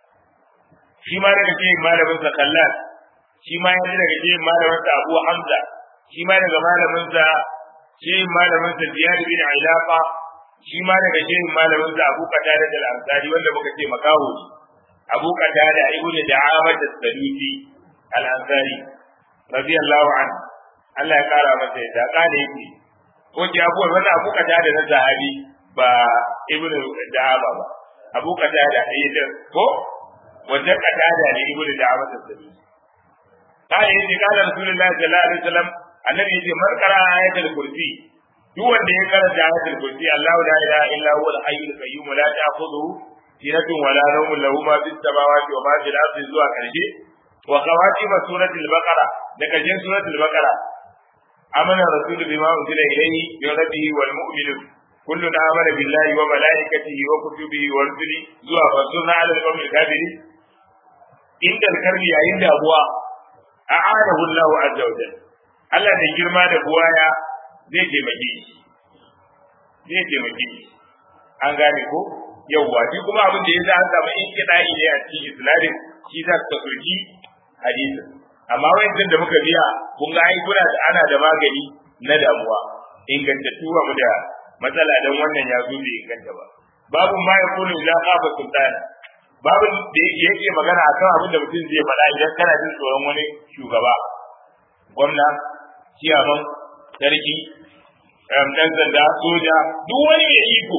شيء ما نقول شيء ما لم نسمع خلاد شيء ما نقول شيء ما لم نسمع أبو حمزة شيء ما نقول ما لم نسمع shi malamin sa Ziyad bin Ilaqa shi ma daga shehin malamin sa Abu Qatada al-Ansari wanda muka ce makaho ne Abu Qatada ibnu Da'amat as-Sadusi al-Ansari radiyallahu anhu Allah ya kara masa da kada yake ko ki Abu wannan Abu Qatada na sahabi ba ibnu Da'ama ba Abu Qatada ne ko wanda Qatada ne ibnu Da'amat as-Sadusi kai ne kana Rasulullahi sallallahu alaihi wasallam annabi yace man qara ayatul kursi duk wanda ya karanta ayatul kursi Allahu la ilaha illa huwa al-hayyul qayyum la ta'khudhuhu sinatun wa la nawmun lahu ma fis samawati wa ma fil ardi zuwa karshe wa khawatim suratul baqara da karshen suratul baqara amana rasul bima unzila ilayhi min rabbihi wal mu'minun kullun amana billahi wa malaikatihi wa kutubihi wa rusulihi zuwa fasurna ala al-qawmil kafirin inda al-karbi yayin da abuwa a'adahu Allahu azza wa jalla Allah da girma da buwaya zai taimake shi zai taimake shi an gane ko yawwa shi kuma abin da ya za an samu in kiɗa'i ne a cikin islamin shi za su tafi hadisi amma wayancan da muka biya kun ga ai kuna da ana da magani na damuwa ingantattu ba mu da matsala dan wannan ya zo bai inganta ba babu ma ya kullu ila qafa sultan babu da yake magana akan abin da mutum zai faɗa idan kana jin tsoron wani shugaba gwamna ciyaman sarki ɗan sanda soja duk wani mai iko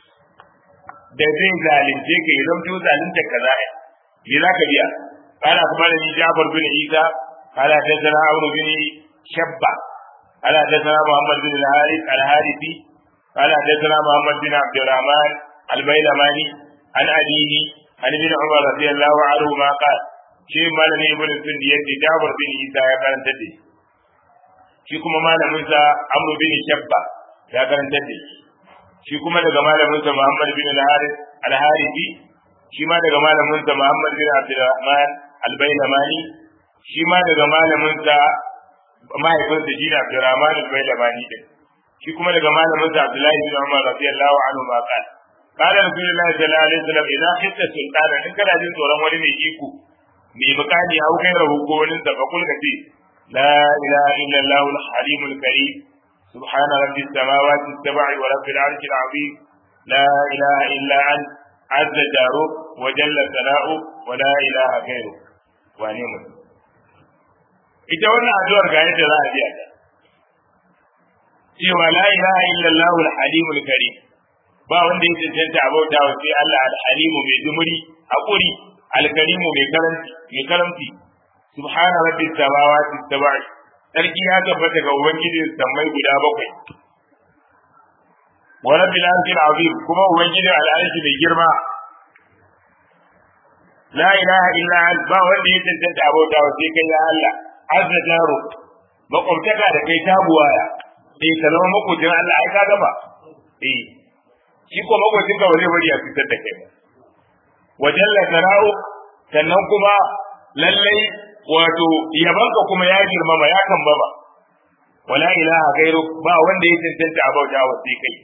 da zai zalunce ka yi zamto zalunta ka za'a yi za ka biya kana kuma da ni Jafar bin Isa kana da sana Amr bin Shabba kana da sana Muhammad bin Al-Harith Al-Harithi kana da sana Muhammad bin Abdurrahman Al-Bailamani an abihi an bin Umar radiyallahu anhu ma qala shi malami ibn Sundi yace Jafar bin Isa ya karanta da shi kuma malamin sa Amr bin Shabba ya karanta da shi shi kuma daga malamin sa Muhammad bin al-Harith al-Harithi shi ma daga malamin sa Muhammad bin Abdurrahman al-Bailamani shi ma daga malamin sa mahaifin sa shine Abdurrahman al-Bailamani din shi kuma daga malamin sa Abdullah bin Umar radiyallahu anhu ma qala qala Rasulullahi sallallahu alaihi wasallam idan khitta sultana in kana jin tsoron wani mai iko mai bukani au kai rahu ko wani da bakul kace la ilaha illa Allah al-halim al-karim subhana rabbis samawati as-sab'i wa rabbil arshil azim la ilaha illa ant azza jaru wa jalla sana'u wa la ilaha ghayru wa ne mutum ita wannan addu'ar ga yadda za a biya ta cewa la ilaha illallah al-halim al-karim ba wanda ya cancanta abauta wa sai Allah al-halim mai dumuri hakuri al-karim mai karanti mai karanti subhana rabbis samawati sab'i sarki ya tabbata ga ubangiji sammai guda bakwai wa rabbil arshil azim kuma ubangiji al-arshi mai girma la ilaha illa anta ba wanda ya cancanta abauta wa sai kai ya Allah azza jaru makwabtaka da kai ta buwaya eh ka zama makwabcin Allah ai ka gaba eh shi ko makwabcin ka wale bari a fitar da kai wa jalla sana'u sannan kuma lallai wato yabanka kuma ya girmama ya kambama wala ilaha gairu ba wanda ya cancanta a bauta wa sai kai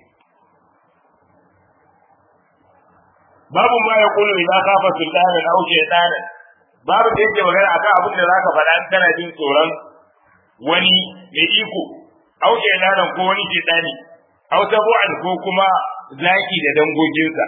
babu ma ya kullu idan kafa sultana aw shaytana babu da yake magana akan abin da zaka faɗa in kana jin tsoron wani mai iko aw shaytana ko wani shaytani aw tabu'an ko kuma zaki da dangoginsa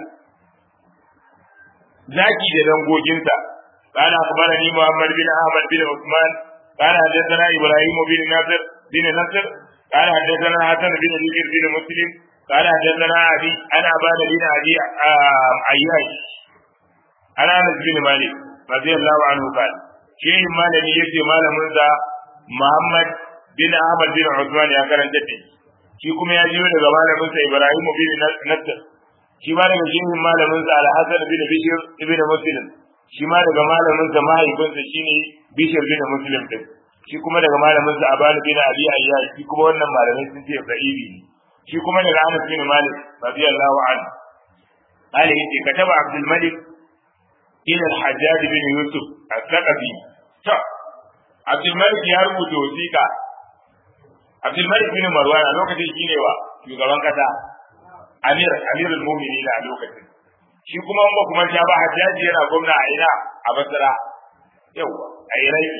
zaki da dangoginsa قال أخبرني محمد بن أحمد بن عثمان قال حدثنا إبراهيم بن نصر بن نصر قال حدثنا حسن بن بكر بن مسلم قال حدثنا أبي أنا أبان بن أبي عياش أنا أنس بن مالك رضي الله عنه قال شيء ما لم يجي ما لم محمد بن أحمد بن عثمان يا كرن جدي shi kuma ya jiyo daga malamin sa Ibrahim bin Nasr shi ma daga shehin malamin sa Al-Hasan bin Bishr ibn Muslim shi ma daga malamin sa mahaifin sa shine Bishr bin Muslim din shi kuma daga malamin sa Aban bin Abi Ayyash shi kuma wannan malamai sun ce da'ibi ne shi kuma daga Anas bin Malik radiyallahu anhu قال يجي كتب عبد الملك إلى الحجاج بن يوسف الثقفي عبد الملك يربط وثيقة عبد الملك بن مروان a lokacin shine wa shugaban kasa Amir Amir al-Mu'minin a lokacin shi kuma ba kuma sha ba Hajjaji yana gwamna a ina a Basra yawa a Iraki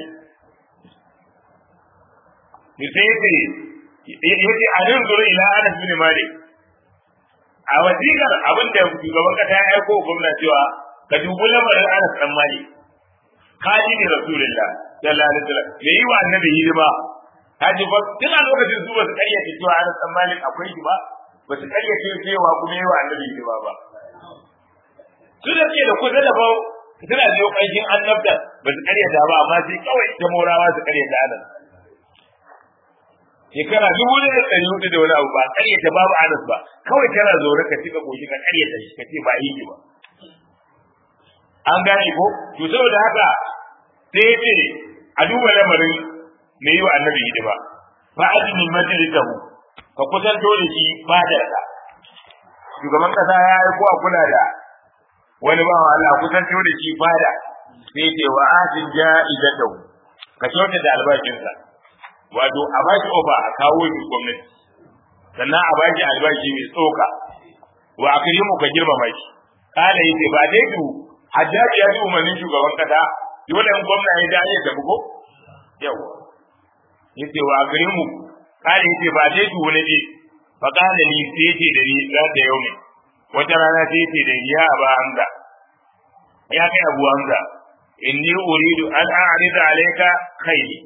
yace yace anin zuru ila Anas bin Malik a wasiƙar abin da shugaban kasa ya aiko gwamna cewa ka dubi lamarin Anas dan Malik kaji ne Rasulullah sallallahu alaihi wasallam yayi wa annabi hidima kaji ba tun a lokacin su ba su karyace cewa Anas dan Malik akwai shi ba ba su karyace cewa kuma yayi wa annabi hidima ba su da ke da kusa da ba suna biyo ƙarfin annabta ba su karyata ba amma sai kawai ta morawa su karyata Anas shekara dubu da ɗari hudu da wani abu ba karyata babu Anas ba kawai kana zaune ka cika koshi ka karyata shi ka ce ba yi ba an gane ko to saboda haka sai ce a duba lamarin me yi wa annabi hidima fa ajmi majlisahu ka kusanto da shi fadar ka shugaban kasa ya yi ko a kula da wani ba Allah kusanto da shi fada sai ce wa ajin ja'idatu ka kyauta da albashinsa wato a bashi ofa a kawo shi gwamnati sannan a bashi albashi mai tsoka wa akrimu ka girmama shi kana yace ba dai du hajjaji ya ji umarnin shugaban kasa dole in gwamna ya da ya tafi ko yawa yace wa akrimu kana yace ba dai du ne ji fa kana ni sai ce da ni za ta yau ne wata rana sai ce da ya ba hamza ya kai abu hamza inni uridu an a'rida alayka khayri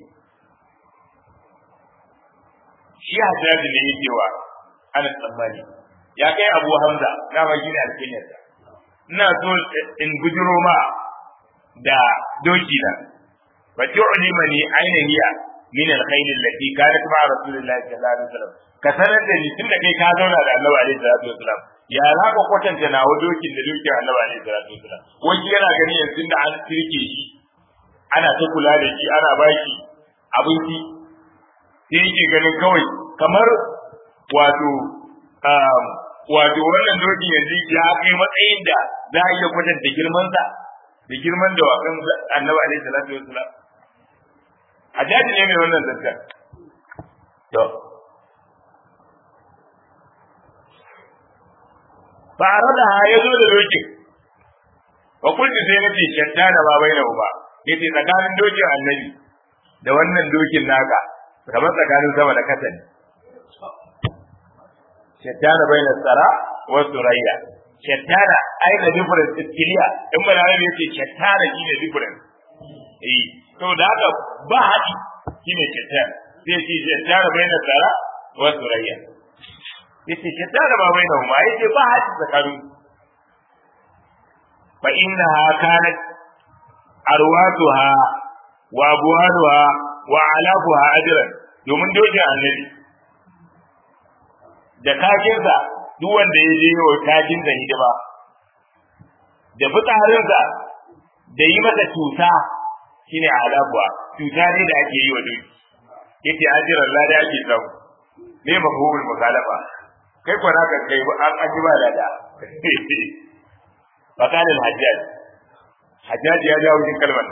shi hajjaji ne yake wa ana tsammani ya kai abu hamza na ba gina alkinyarsa ina so in bujiro ma da doki na fa tu'limani aina hiya min al-khayl allati kanat ma rasulillahi sallallahu alaihi wasallam ka sanar da ni tunda kai ka zauna da Annabi alaihi salatu wasallam ya za ka kwatanta na wa dokin da dokin Annabi alaihi salatu wasallam wani yana gani yanzu da an kirke shi ana ta kula da shi ana baki abinci sai yake ganin kawai kamar wato wato wannan dokin yanzu ya kai matsayin da za a iya kwatanta girmansa da girman da wakan annabi alaihi salatu wassalam Hajjaji ne mai wannan zakka to farada ya zo da dokin wa kullu sai nace shatta da ba bai da uba yace tsakanin dokin annabi da wannan dokin naka kamar tsakanin sama da kasa ne shatta da bai da tsara wa surayya shatta da ai da difference is clear in ba rawi yace shatta da shine difference eh to da haka ba hadi shine shatta sai shi shatta da bai da tsara wa surayya yace shatta da ba bai da uba yace ba hadi tsakanin fa innaha kanat arwatuha wa abwaluha wa alafuha ajran domin dokin annabi da kakinsa duk wanda ya je wa kakinsa hidima da fitsarinsa da yi masa cuta shine alafuwa cuta ne da ake yi wa doki yace ajran lada ake samu ne mafhumul mukhalafa kai ko naka kai an aji ba lada فقال الحجاج حجاج يا جاوز الكلمة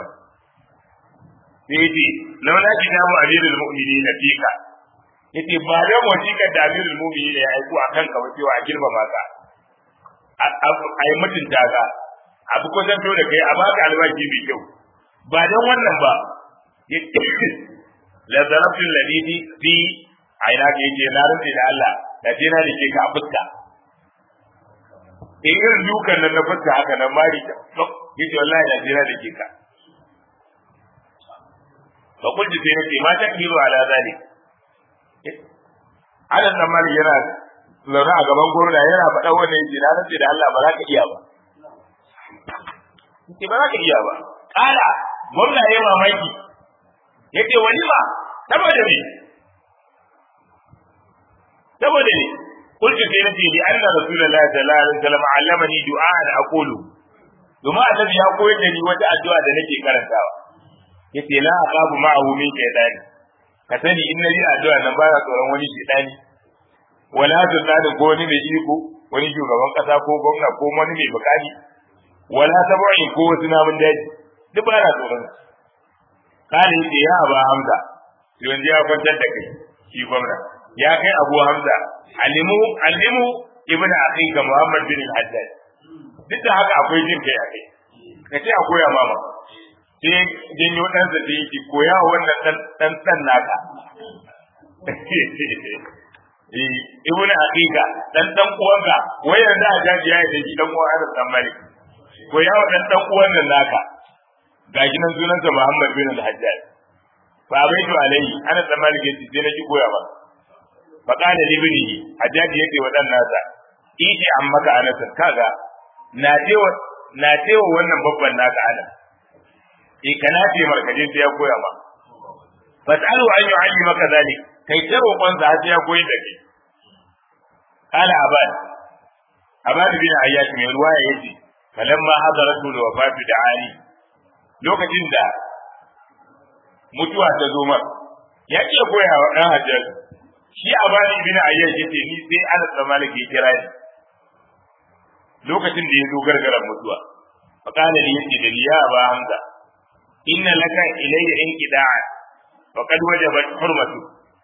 سيدي لولا كتاب أمير المؤمنين فيك yace ba da wasiƙar da Amirul Mu'minin ya aiko akan ka wace wa girma maka ai mutunta ka abu ko zan to da kai a baka albashi mai kyau ba dan wannan ba yace la zarabtu alladhi fi aina ke yace na rufe da Allah da dina da ke ka fuska in irin dukan nan na fuska haka nan mari ta yace wallahi da jira da kika fa kulli sai nace ma ta kiro ala zalik alan nan mari yana zauna a gaban gwamna yana faɗa wannan yace na nace da Allah ba za ka iya ba yace ba za ka iya ba kala gwamna yayi mamaki yace wani ma saboda me saboda ne قلت في نفسي لأن رسول الله صلى الله عليه وسلم علمني دعاء أقوله وما الذي يقول لي وجه الدعاء ده نكي كرنتاوا yace la aqabu ma'ahu min shaytan ka sani in nayi addu'a nan ba tsoron wani shaytani wala tsadan ko wani mai iko wani shugaban kasa ko gwamna ko wani mai bukari wala tabu'i ko wasu namun daji duk ba na tsoron kana yace ya aba hamza yanzu ya kwantar da kai shi gwamna ya kai abu hamza alimu alimu ibnu akhika muhammad bin al-haddad duk da haka akwai jin kai akai kace a koya mama sai janyo dan sa da yake koya wannan dan dan dan naka eh ibnu akhika dan dan uwanka wai yanzu a jaji yayi da shi dan uwan Anas dan Malik koya wannan dan uwan nan naka ga gidan sunansa muhammad bin al-haddad fa abaitu alai Anas dan Malik yace sai na ki koya ba فقال لابنه حجاج yake wa dan nasa iji ammaka anas kaga na tewa na tewa wannan babban naka anas eh kana ce markaje sai ya koya ma fasalu an yu'allimaka zalik kai ta roƙon sa sai ya koyi da kai kana abad abad bin ayyash mai ruwaya yace falamma hadaratu wafatu da'ani lokacin da mutuwa ta zo mar ya ce koya wa dan hajjaj shi abani bin ayyash yace ni sai Anas da Malik ya kira ni lokacin da ya zo gargaran mutuwa fa kana li yace da ya ba hamza inna laka ilayya inqida'a fa qad wajabat hurmatu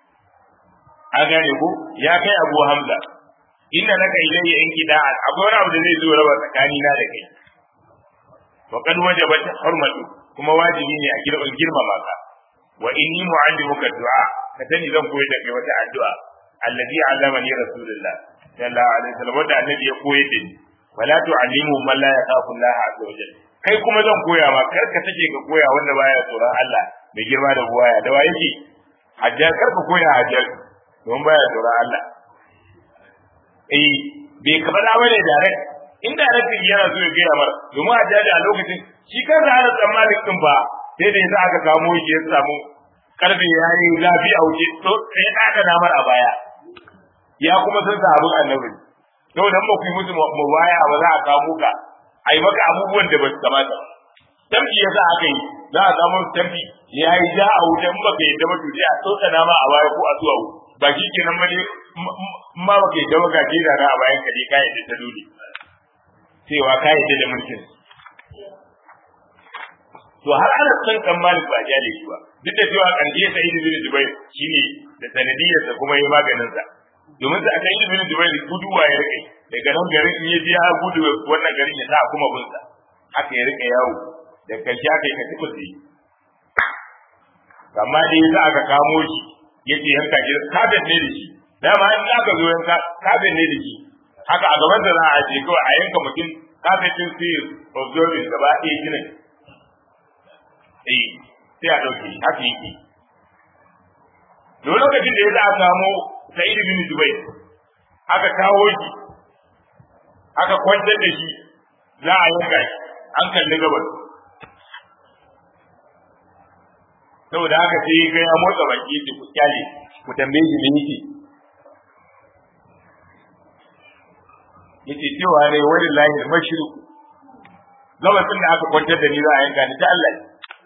agane ko ya kai Abu Hamza inna laka ilayya inqida'a akwai wani abu da zai zo raba tsakani na da kai fa qad wajabat hurmatu kuma wajibi ne a girman girmama ka wa inni mu'allimuka du'a ka sani zan koyar da kai wata addu'a alladhi allamani rasulullah sallallahu alaihi wasallam wanda annabi ya koyar da ni wala tu'allimu man la yaqafu Allah azza wa jalla kai kuma zan koya ma kar ka take ka koya wanda baya tsoron Allah mai girma da buwaya da waye ki hajjar kar ka koya hajjar don baya tsoron Allah eh bai ka bada bane direct inda direct yana so ya gaya mar domin hajjaji a lokacin shi kan ranar tsammanin din fa sai da yasa aka kamo shi ya samu karfe yayi zafi a wuce to sai aka namar a baya ya kuma san sahabin annabi to dan ba ku yi musu mubaya ba za a kamo ka ai maka abubuwan da ba su kamata ba tambi yasa aka yi za a samu tambi yayi ja a wuce in baka yadda ba to sai a tsotsa nama a baya ko a zuwa ba shi kenan ba ne ma ba kai da baka ke da na a bayan kare ka yadda ta dole cewa ka yadda da mulkin to har ana san kan malik ba jale shi ba duk da cewa kan je sai ibn Zubair shine da sanadiyar sa kuma yayi maganin sa domin da aka yi ibn Zubair guduwa ya rike daga nan garin in ya je ha gudu wannan garin ya sa kuma bin sa haka ya rike yawo da kashi aka yi ka tuba sai amma dai yasa aka kamo shi yace yanka shi kafin ne da shi dama in aka zo yanka kafin ne da shi haka a gaban da za a je kawai a yanka mutum kafin din sai observing gaba ɗaya ginin eh sai a dauke haka yake don lokacin da ya za a samu Sa'id bin Jubair aka kawo shi aka kwantar da shi za a yanka shi an kalli gabas saboda haka sai ga ya motsa baki yake ku kyale ku tambaye shi me yake yake cewa ne wallahi al-mashriq gabasin da aka kwantar da ni za a yanka ni ta Allah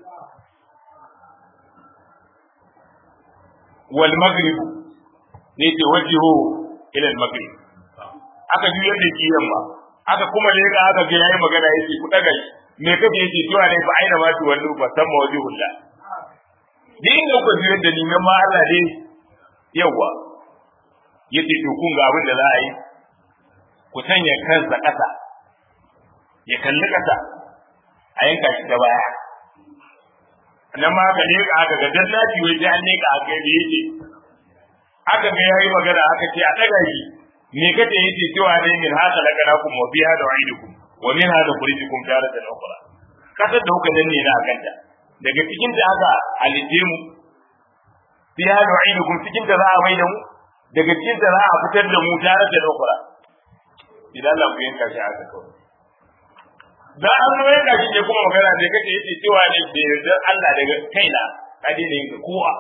wal maghrib ne ce wajihu ila al maghrib aka juyar da shi yamma aka kuma leka aka ga yayi magana yake ku daga shi me kace yake cewa ne fa aina ma tu wallu fa samma wajhullah din da ku juyar da ni ma Allah ne yawa yace to kun ga abin da za a yi ku sanya kansa kasa ya kalli kasa a yanka shi da baya nan ma aka leka aka ga dallaci wai sai an leka aka yi yake aka ga yayi magana aka ce a daga shi me kace yace cewa ne min haka laka lakum wa biha da'idukum wa min hada khurijukum daratan ukhra kasar da kuka danne na akanta daga cikin ta aka halice mu biha da'idukum cikin ta za a mai da mu daga cikin ta za a fitar da mu daratan ukhra idan Allah ku yanka shi aka kawai da an zo yanka shi ne kuma magana ne kace yace cewa ne da yarda Allah daga kaina ka dai ne kowa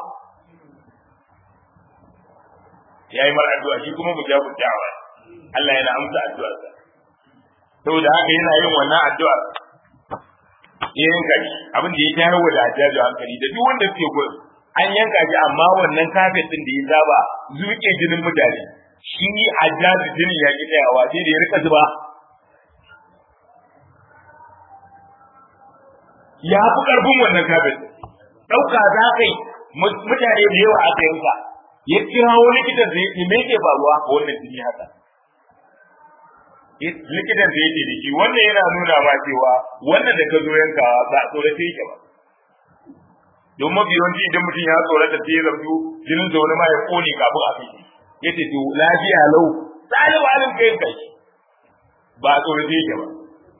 yayi mar addu'a shi kuma mu jabu da'awa Allah yana amsa addu'ar sa saboda haka yana yin wannan addu'a yayin kai abin da ya tayar da ajaji hankali da duk wanda suke gurin an yanka shi amma wannan kafin din da ya zaba zuke jinin mutane shi ajaji jinin ya ki tsayawa sai da ya rika zuba ya fi karfin wannan kafin dauka za kai mutane da yawa aka yanka ya kira wani likitan da yake me ke faruwa ko wannan jini haka likitan da yake da shi wannan yana nuna ma cewa wannan da ka zo yanka ba tsorata yake ba don mafi yawanci idan mutum ya tsorata sai ya zamto jinin da wani ma ya kone kafin a kai yace to lafiya lau salihu alim kai kai ba tsorata yake ba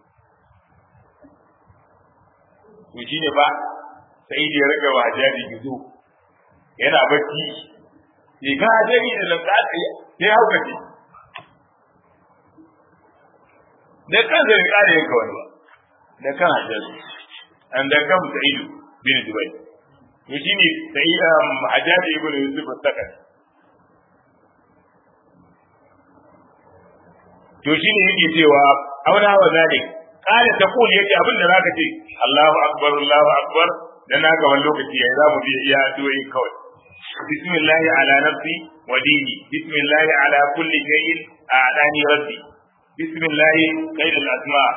to shine ba sai da ya rage wa jadi gizo yana bacci ya ga dai da lantarki sai hauka ce da kan zai kare yanka wani ba da kan hajjaji an da kan sa'idu bin dubai to shine sai hajjaji ibn yusuf as-sakan to shine yake cewa auna wa zalik kala ta kuli yake abin da zaka ce Allahu akbar Allahu akbar dan haka wani lokaci yayi za mu bi iya addu'o'i kawai بسم الله على نفسي وديني بسم الله على كل شيء أعلاني ربي بسم الله خير الأسماء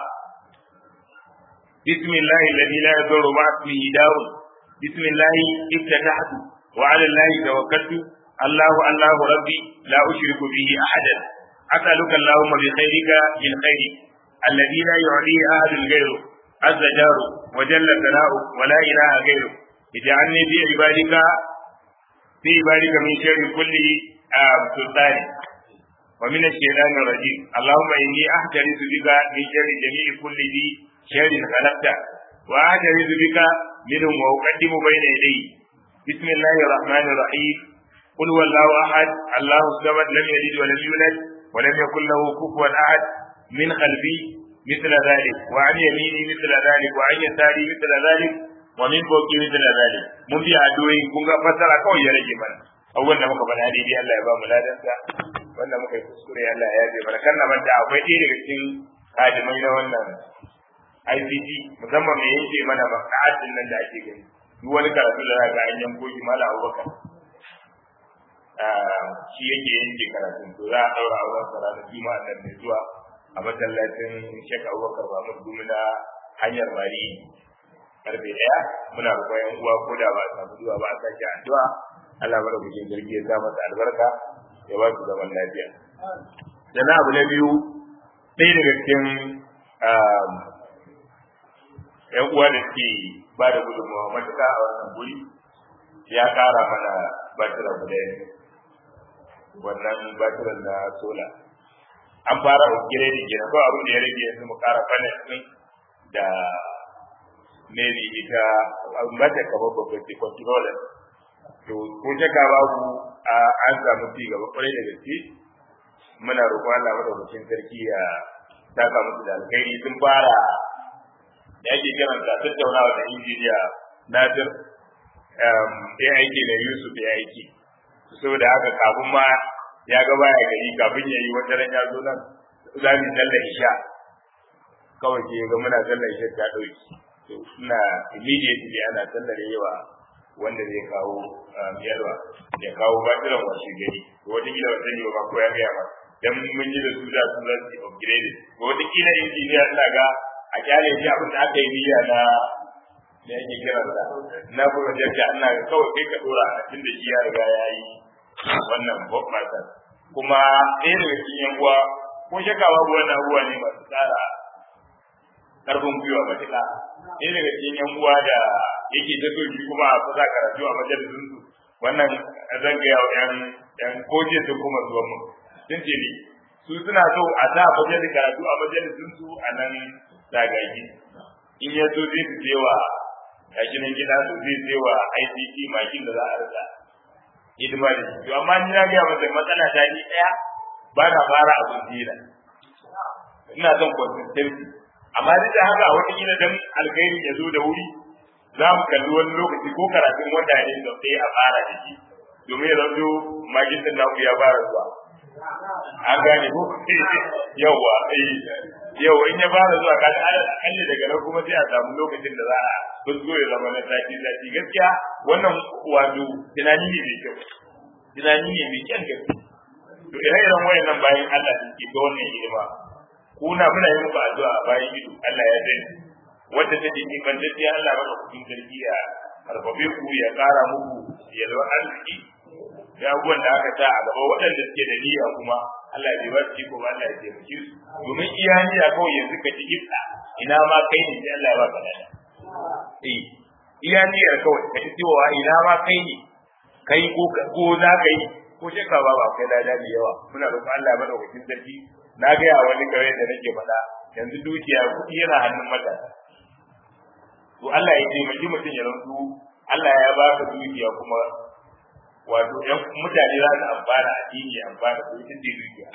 بسم الله الذي لا يضر مع اسمه داء بسم الله افتتحت وعلى الله توكلت الله الله ربي لا أشرك به أحدا أسألك اللهم بخيرك بالخير الذي لا يعليه أحد غيره عز جاره وجل ثناؤه ولا إله غيره اجعلني في عبادك في عبادك من شر كل سلطان ومن الشيطان الرجيم اللهم إني أحترز بك من شر جميع كل ذي شر خلقته وأحترز بك منهم وأقدم بين يدي بسم الله الرحمن الرحيم قل هو الله أحد الله الصمد لم يلد ولم يولد ولم يكن له كفوا أحد من خلفي مثل ذلك وعن يميني مثل ذلك وعن يساري مثل ذلك ومن فوقي مثل ذلك mun bi addu'o'i kun ga fasara kawai ya rage mana abubuwan da muka faɗa daidai Allah ya ba mu ladansa wanda muka yi kuskure Allah ya yabe mana kan manta akwai ɗaya daga cikin kadimai na wannan I C T musamman me yake mana maqaadin nan da ake gani duk wani karatu da za ka an yanko shi mala Abubakar shi yake yanke karatun to za a daura auren sa ranar juma'a nan mai zuwa a masallacin Sheikh Abubakar Mahmud Gumi na hanyar Mari karfe daya muna roƙon yan uwa ko da ba a samu zuwa ba a sake addu'a Allah bada gujin jirgi ya sa masa albarka ya ba su zaman lafiya. Sannan abu na biyu ɗaya daga cikin ‘yan uwa da suke ba da gudunmawa matuƙa a wannan guri ya ƙara mana batiran guda yanzu wannan batiran na sola an fara upgrade kenan ko abin da ya rage yanzu mu ƙara panel ɗin da maybe ita mata kamar babban ce controller to ko shakka babu an samu ci gaba kwarai da gaske muna roƙon Allah madaukakin sarki ya saka musu da alkhairi sun fara da ake kiran ta tattaunawa da injiniya Nadir ya aiki da Yusuf ya aiki saboda haka kafin ma ya ga baya gari kafin ya yi wata ran ya zo nan za mu dalla isha kawai ke ga muna dalla isha ta dauki to ina immediately ana sallare yawa wanda zai kawo yarwa ya kawo batiran washe gari wata gida wata ne ba ko ya ga ba dan mun yi da su da su da upgrade ko wata kila injiniya ina ga a kyale shi abin da aka yi niyya na da yake kira da na project da Allah kawai kai ka dora a tunda shi ya riga ya yi wannan bob master kuma ɗaya daga cikin yan uwa ko shaka babu wannan abuwa ne masu tsara karfin gwiwa matuƙa ɗaya daga cikin yan uwa da yake ta soki kuma a fasa karatu a majalisun su wannan zan ga yan yan koje sun kuma zuwa mu sun ce ni su suna so a sa fajar karatu a majalisun su a nan zagaye in ya so zai su cewa gashi nan gida su zai cewa I C T makin da za a rasa hidima da shi to amma ni na ga masa matsala ta ni daya ba na fara abin dina ina son consistency amma duk da haka wata kila dan alkhairi ya zo da wuri za mu kalli wani lokaci ko karatun wata ne da sai a fara da shi domin ya zanto makin din naku ya fara zuwa an gane ko yawa eh yau in ya fara zuwa kaga akalle daga nan kuma sai a samu lokacin da za a fusgo ya zama na sati sati gaskiya wannan wato tunani ne mai kyau tunani ne mai kyan gaske to ire-iren wayannan bayan Allah da ke ga wannan hidima kuna muna yin ba addu'a bayan ido Allah ya sani wanda take cikin bandaki Allah baka kudin sarki ya harbabe ku ya kara muku yalwa arziki da abubuwan da aka sa a gaba waɗanda suke da niyya kuma Allah bai ba su ko Allah ya taimake su domin iya niyya kawai yanzu ka ci gitsa ina ma kai ne sai Allah ya ba ka lada eh iya niyyar kawai ka ci cewa ina ma kai ne kai ko ko za ka yi ko shekka ba ba kai lada da yawa muna roƙon Allah ya bada wakilin sarki na ga ya wani kawai da nake faɗa yanzu dukiya kuɗi yana hannun matasa to Allah ya taimaki mutum ya rantu Allah ya ba ka dukiya kuma wato ɗan mutane za su amfana addini amfana ko ita ce dukiya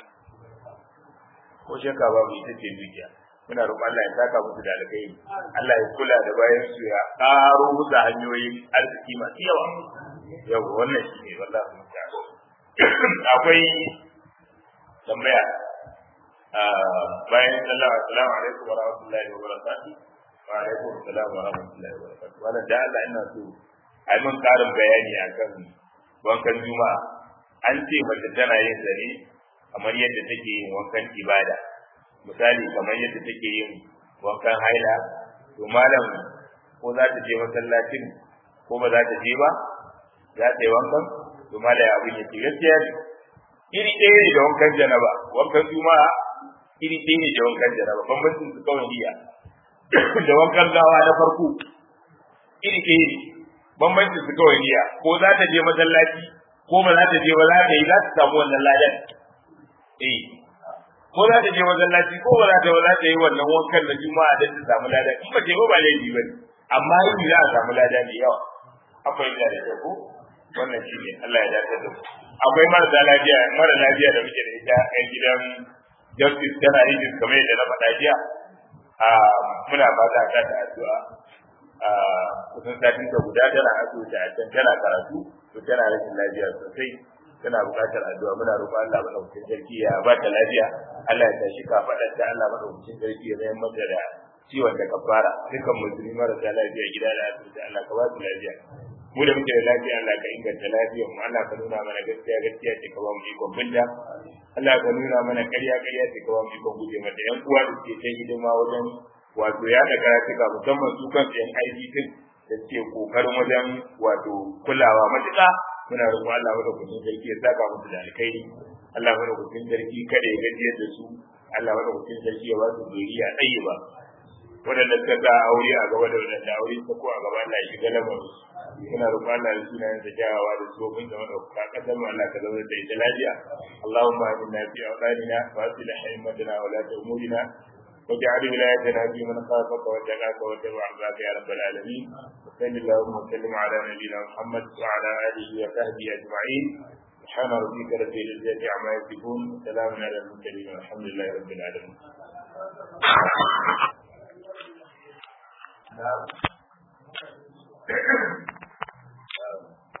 ko shakka babu ita ce dukiya muna roƙon Allah ya saka musu da alkhairi Allah ya kula da bayan su ya ƙaro musu hanyoyin arziki masu yawa yau wannan shi ne wallahi mutane akwai tambaya bayan sallallahu assalamu alaikum wa rahmatullahi wa barakatuh wa alaikum assalam wa rahmatullahi wa barakatuh wannan da Allah ina so ai mun karin bayani akan wankan juma'a an ce mace tana yin zane kamar yadda take yin wankan ibada misali kamar yadda take yin wankan haila to malam ko za ta je masallacin ko ba za ta je ba za ta yi wankan to malam abin yake gaskiya ne iri ɗaya ne da wankan janaba wankan juma'a iri ɗaya ne da wankan janaba bambancin su kawai niyya da wankan gawa na farko iri ɗaya ne bambancin su kawai niyya ko za ta je masallaci ko ba za ta je ba za ta yi za ta samu wannan ladan eh ko za ta je masallaci ko ba za ta ba za ta yi wannan wankan na juma'a don ta samu ladan in ba ta yi ba ba laifi ba ne amma yi za a samu ladan da yawa akwai da da ko wannan shi ne Allah ya dace da akwai marasa lafiya mara lafiya da muke da ita a gidan justice tana yi kamar yadda na faɗa jiya a muna fata ta da addu'a a kusan satin ta guda tana asibiti a can tana karatu to tana rashin lafiya sosai tana buƙatar addu'a muna roƙon Allah madaukakin sarki ya ba ta lafiya Allah ya tashi ka faɗa ta Allah madaukakin sarki ya zama mata da ciwon da kafara dukkan musulmi marasa lafiya gida da asibiti Allah ka ba su lafiya mu da muke da lafiya Allah ka inganta lafiyar mu Allah ka nuna mana gaskiya gaskiya ce ka ba mu ikon binta Allah ka nuna mana ƙarya ƙarya ce ka ba mu ikon guje mata yan uwa da suke ta hidima wajen wato ya da karatuka musamman su kansu yan aiki din da suke kokarin wajen wato kulawa matuƙa muna roƙon Allah wanda kusin sarki ya saka musu da alkhairi Allah wanda kusin sarki kada ya gajiyar da su Allah wanda kusin sarki ya ba su zuriya ɗayyiba wadanda suka sa aure a gaba da wadanda aure ta ko a gaba Allah ya shiga lamarin muna roƙon Allah da sunayen sa kyawawa da sofin da madauka kasar mu Allah ka zauna da ita lafiya Allahumma inna fi awqatina wa aslih haymatana wa la ta'murina واجعل ولايتنا في من خافك واتقاك واتبع رضاك يا رب العالمين وصل اللهم وسلم على نبينا محمد وعلى اله وصحبه اجمعين سبحان ربك رب العزه عما يصفون وسلام على المرسلين والحمد لله رب العالمين. Now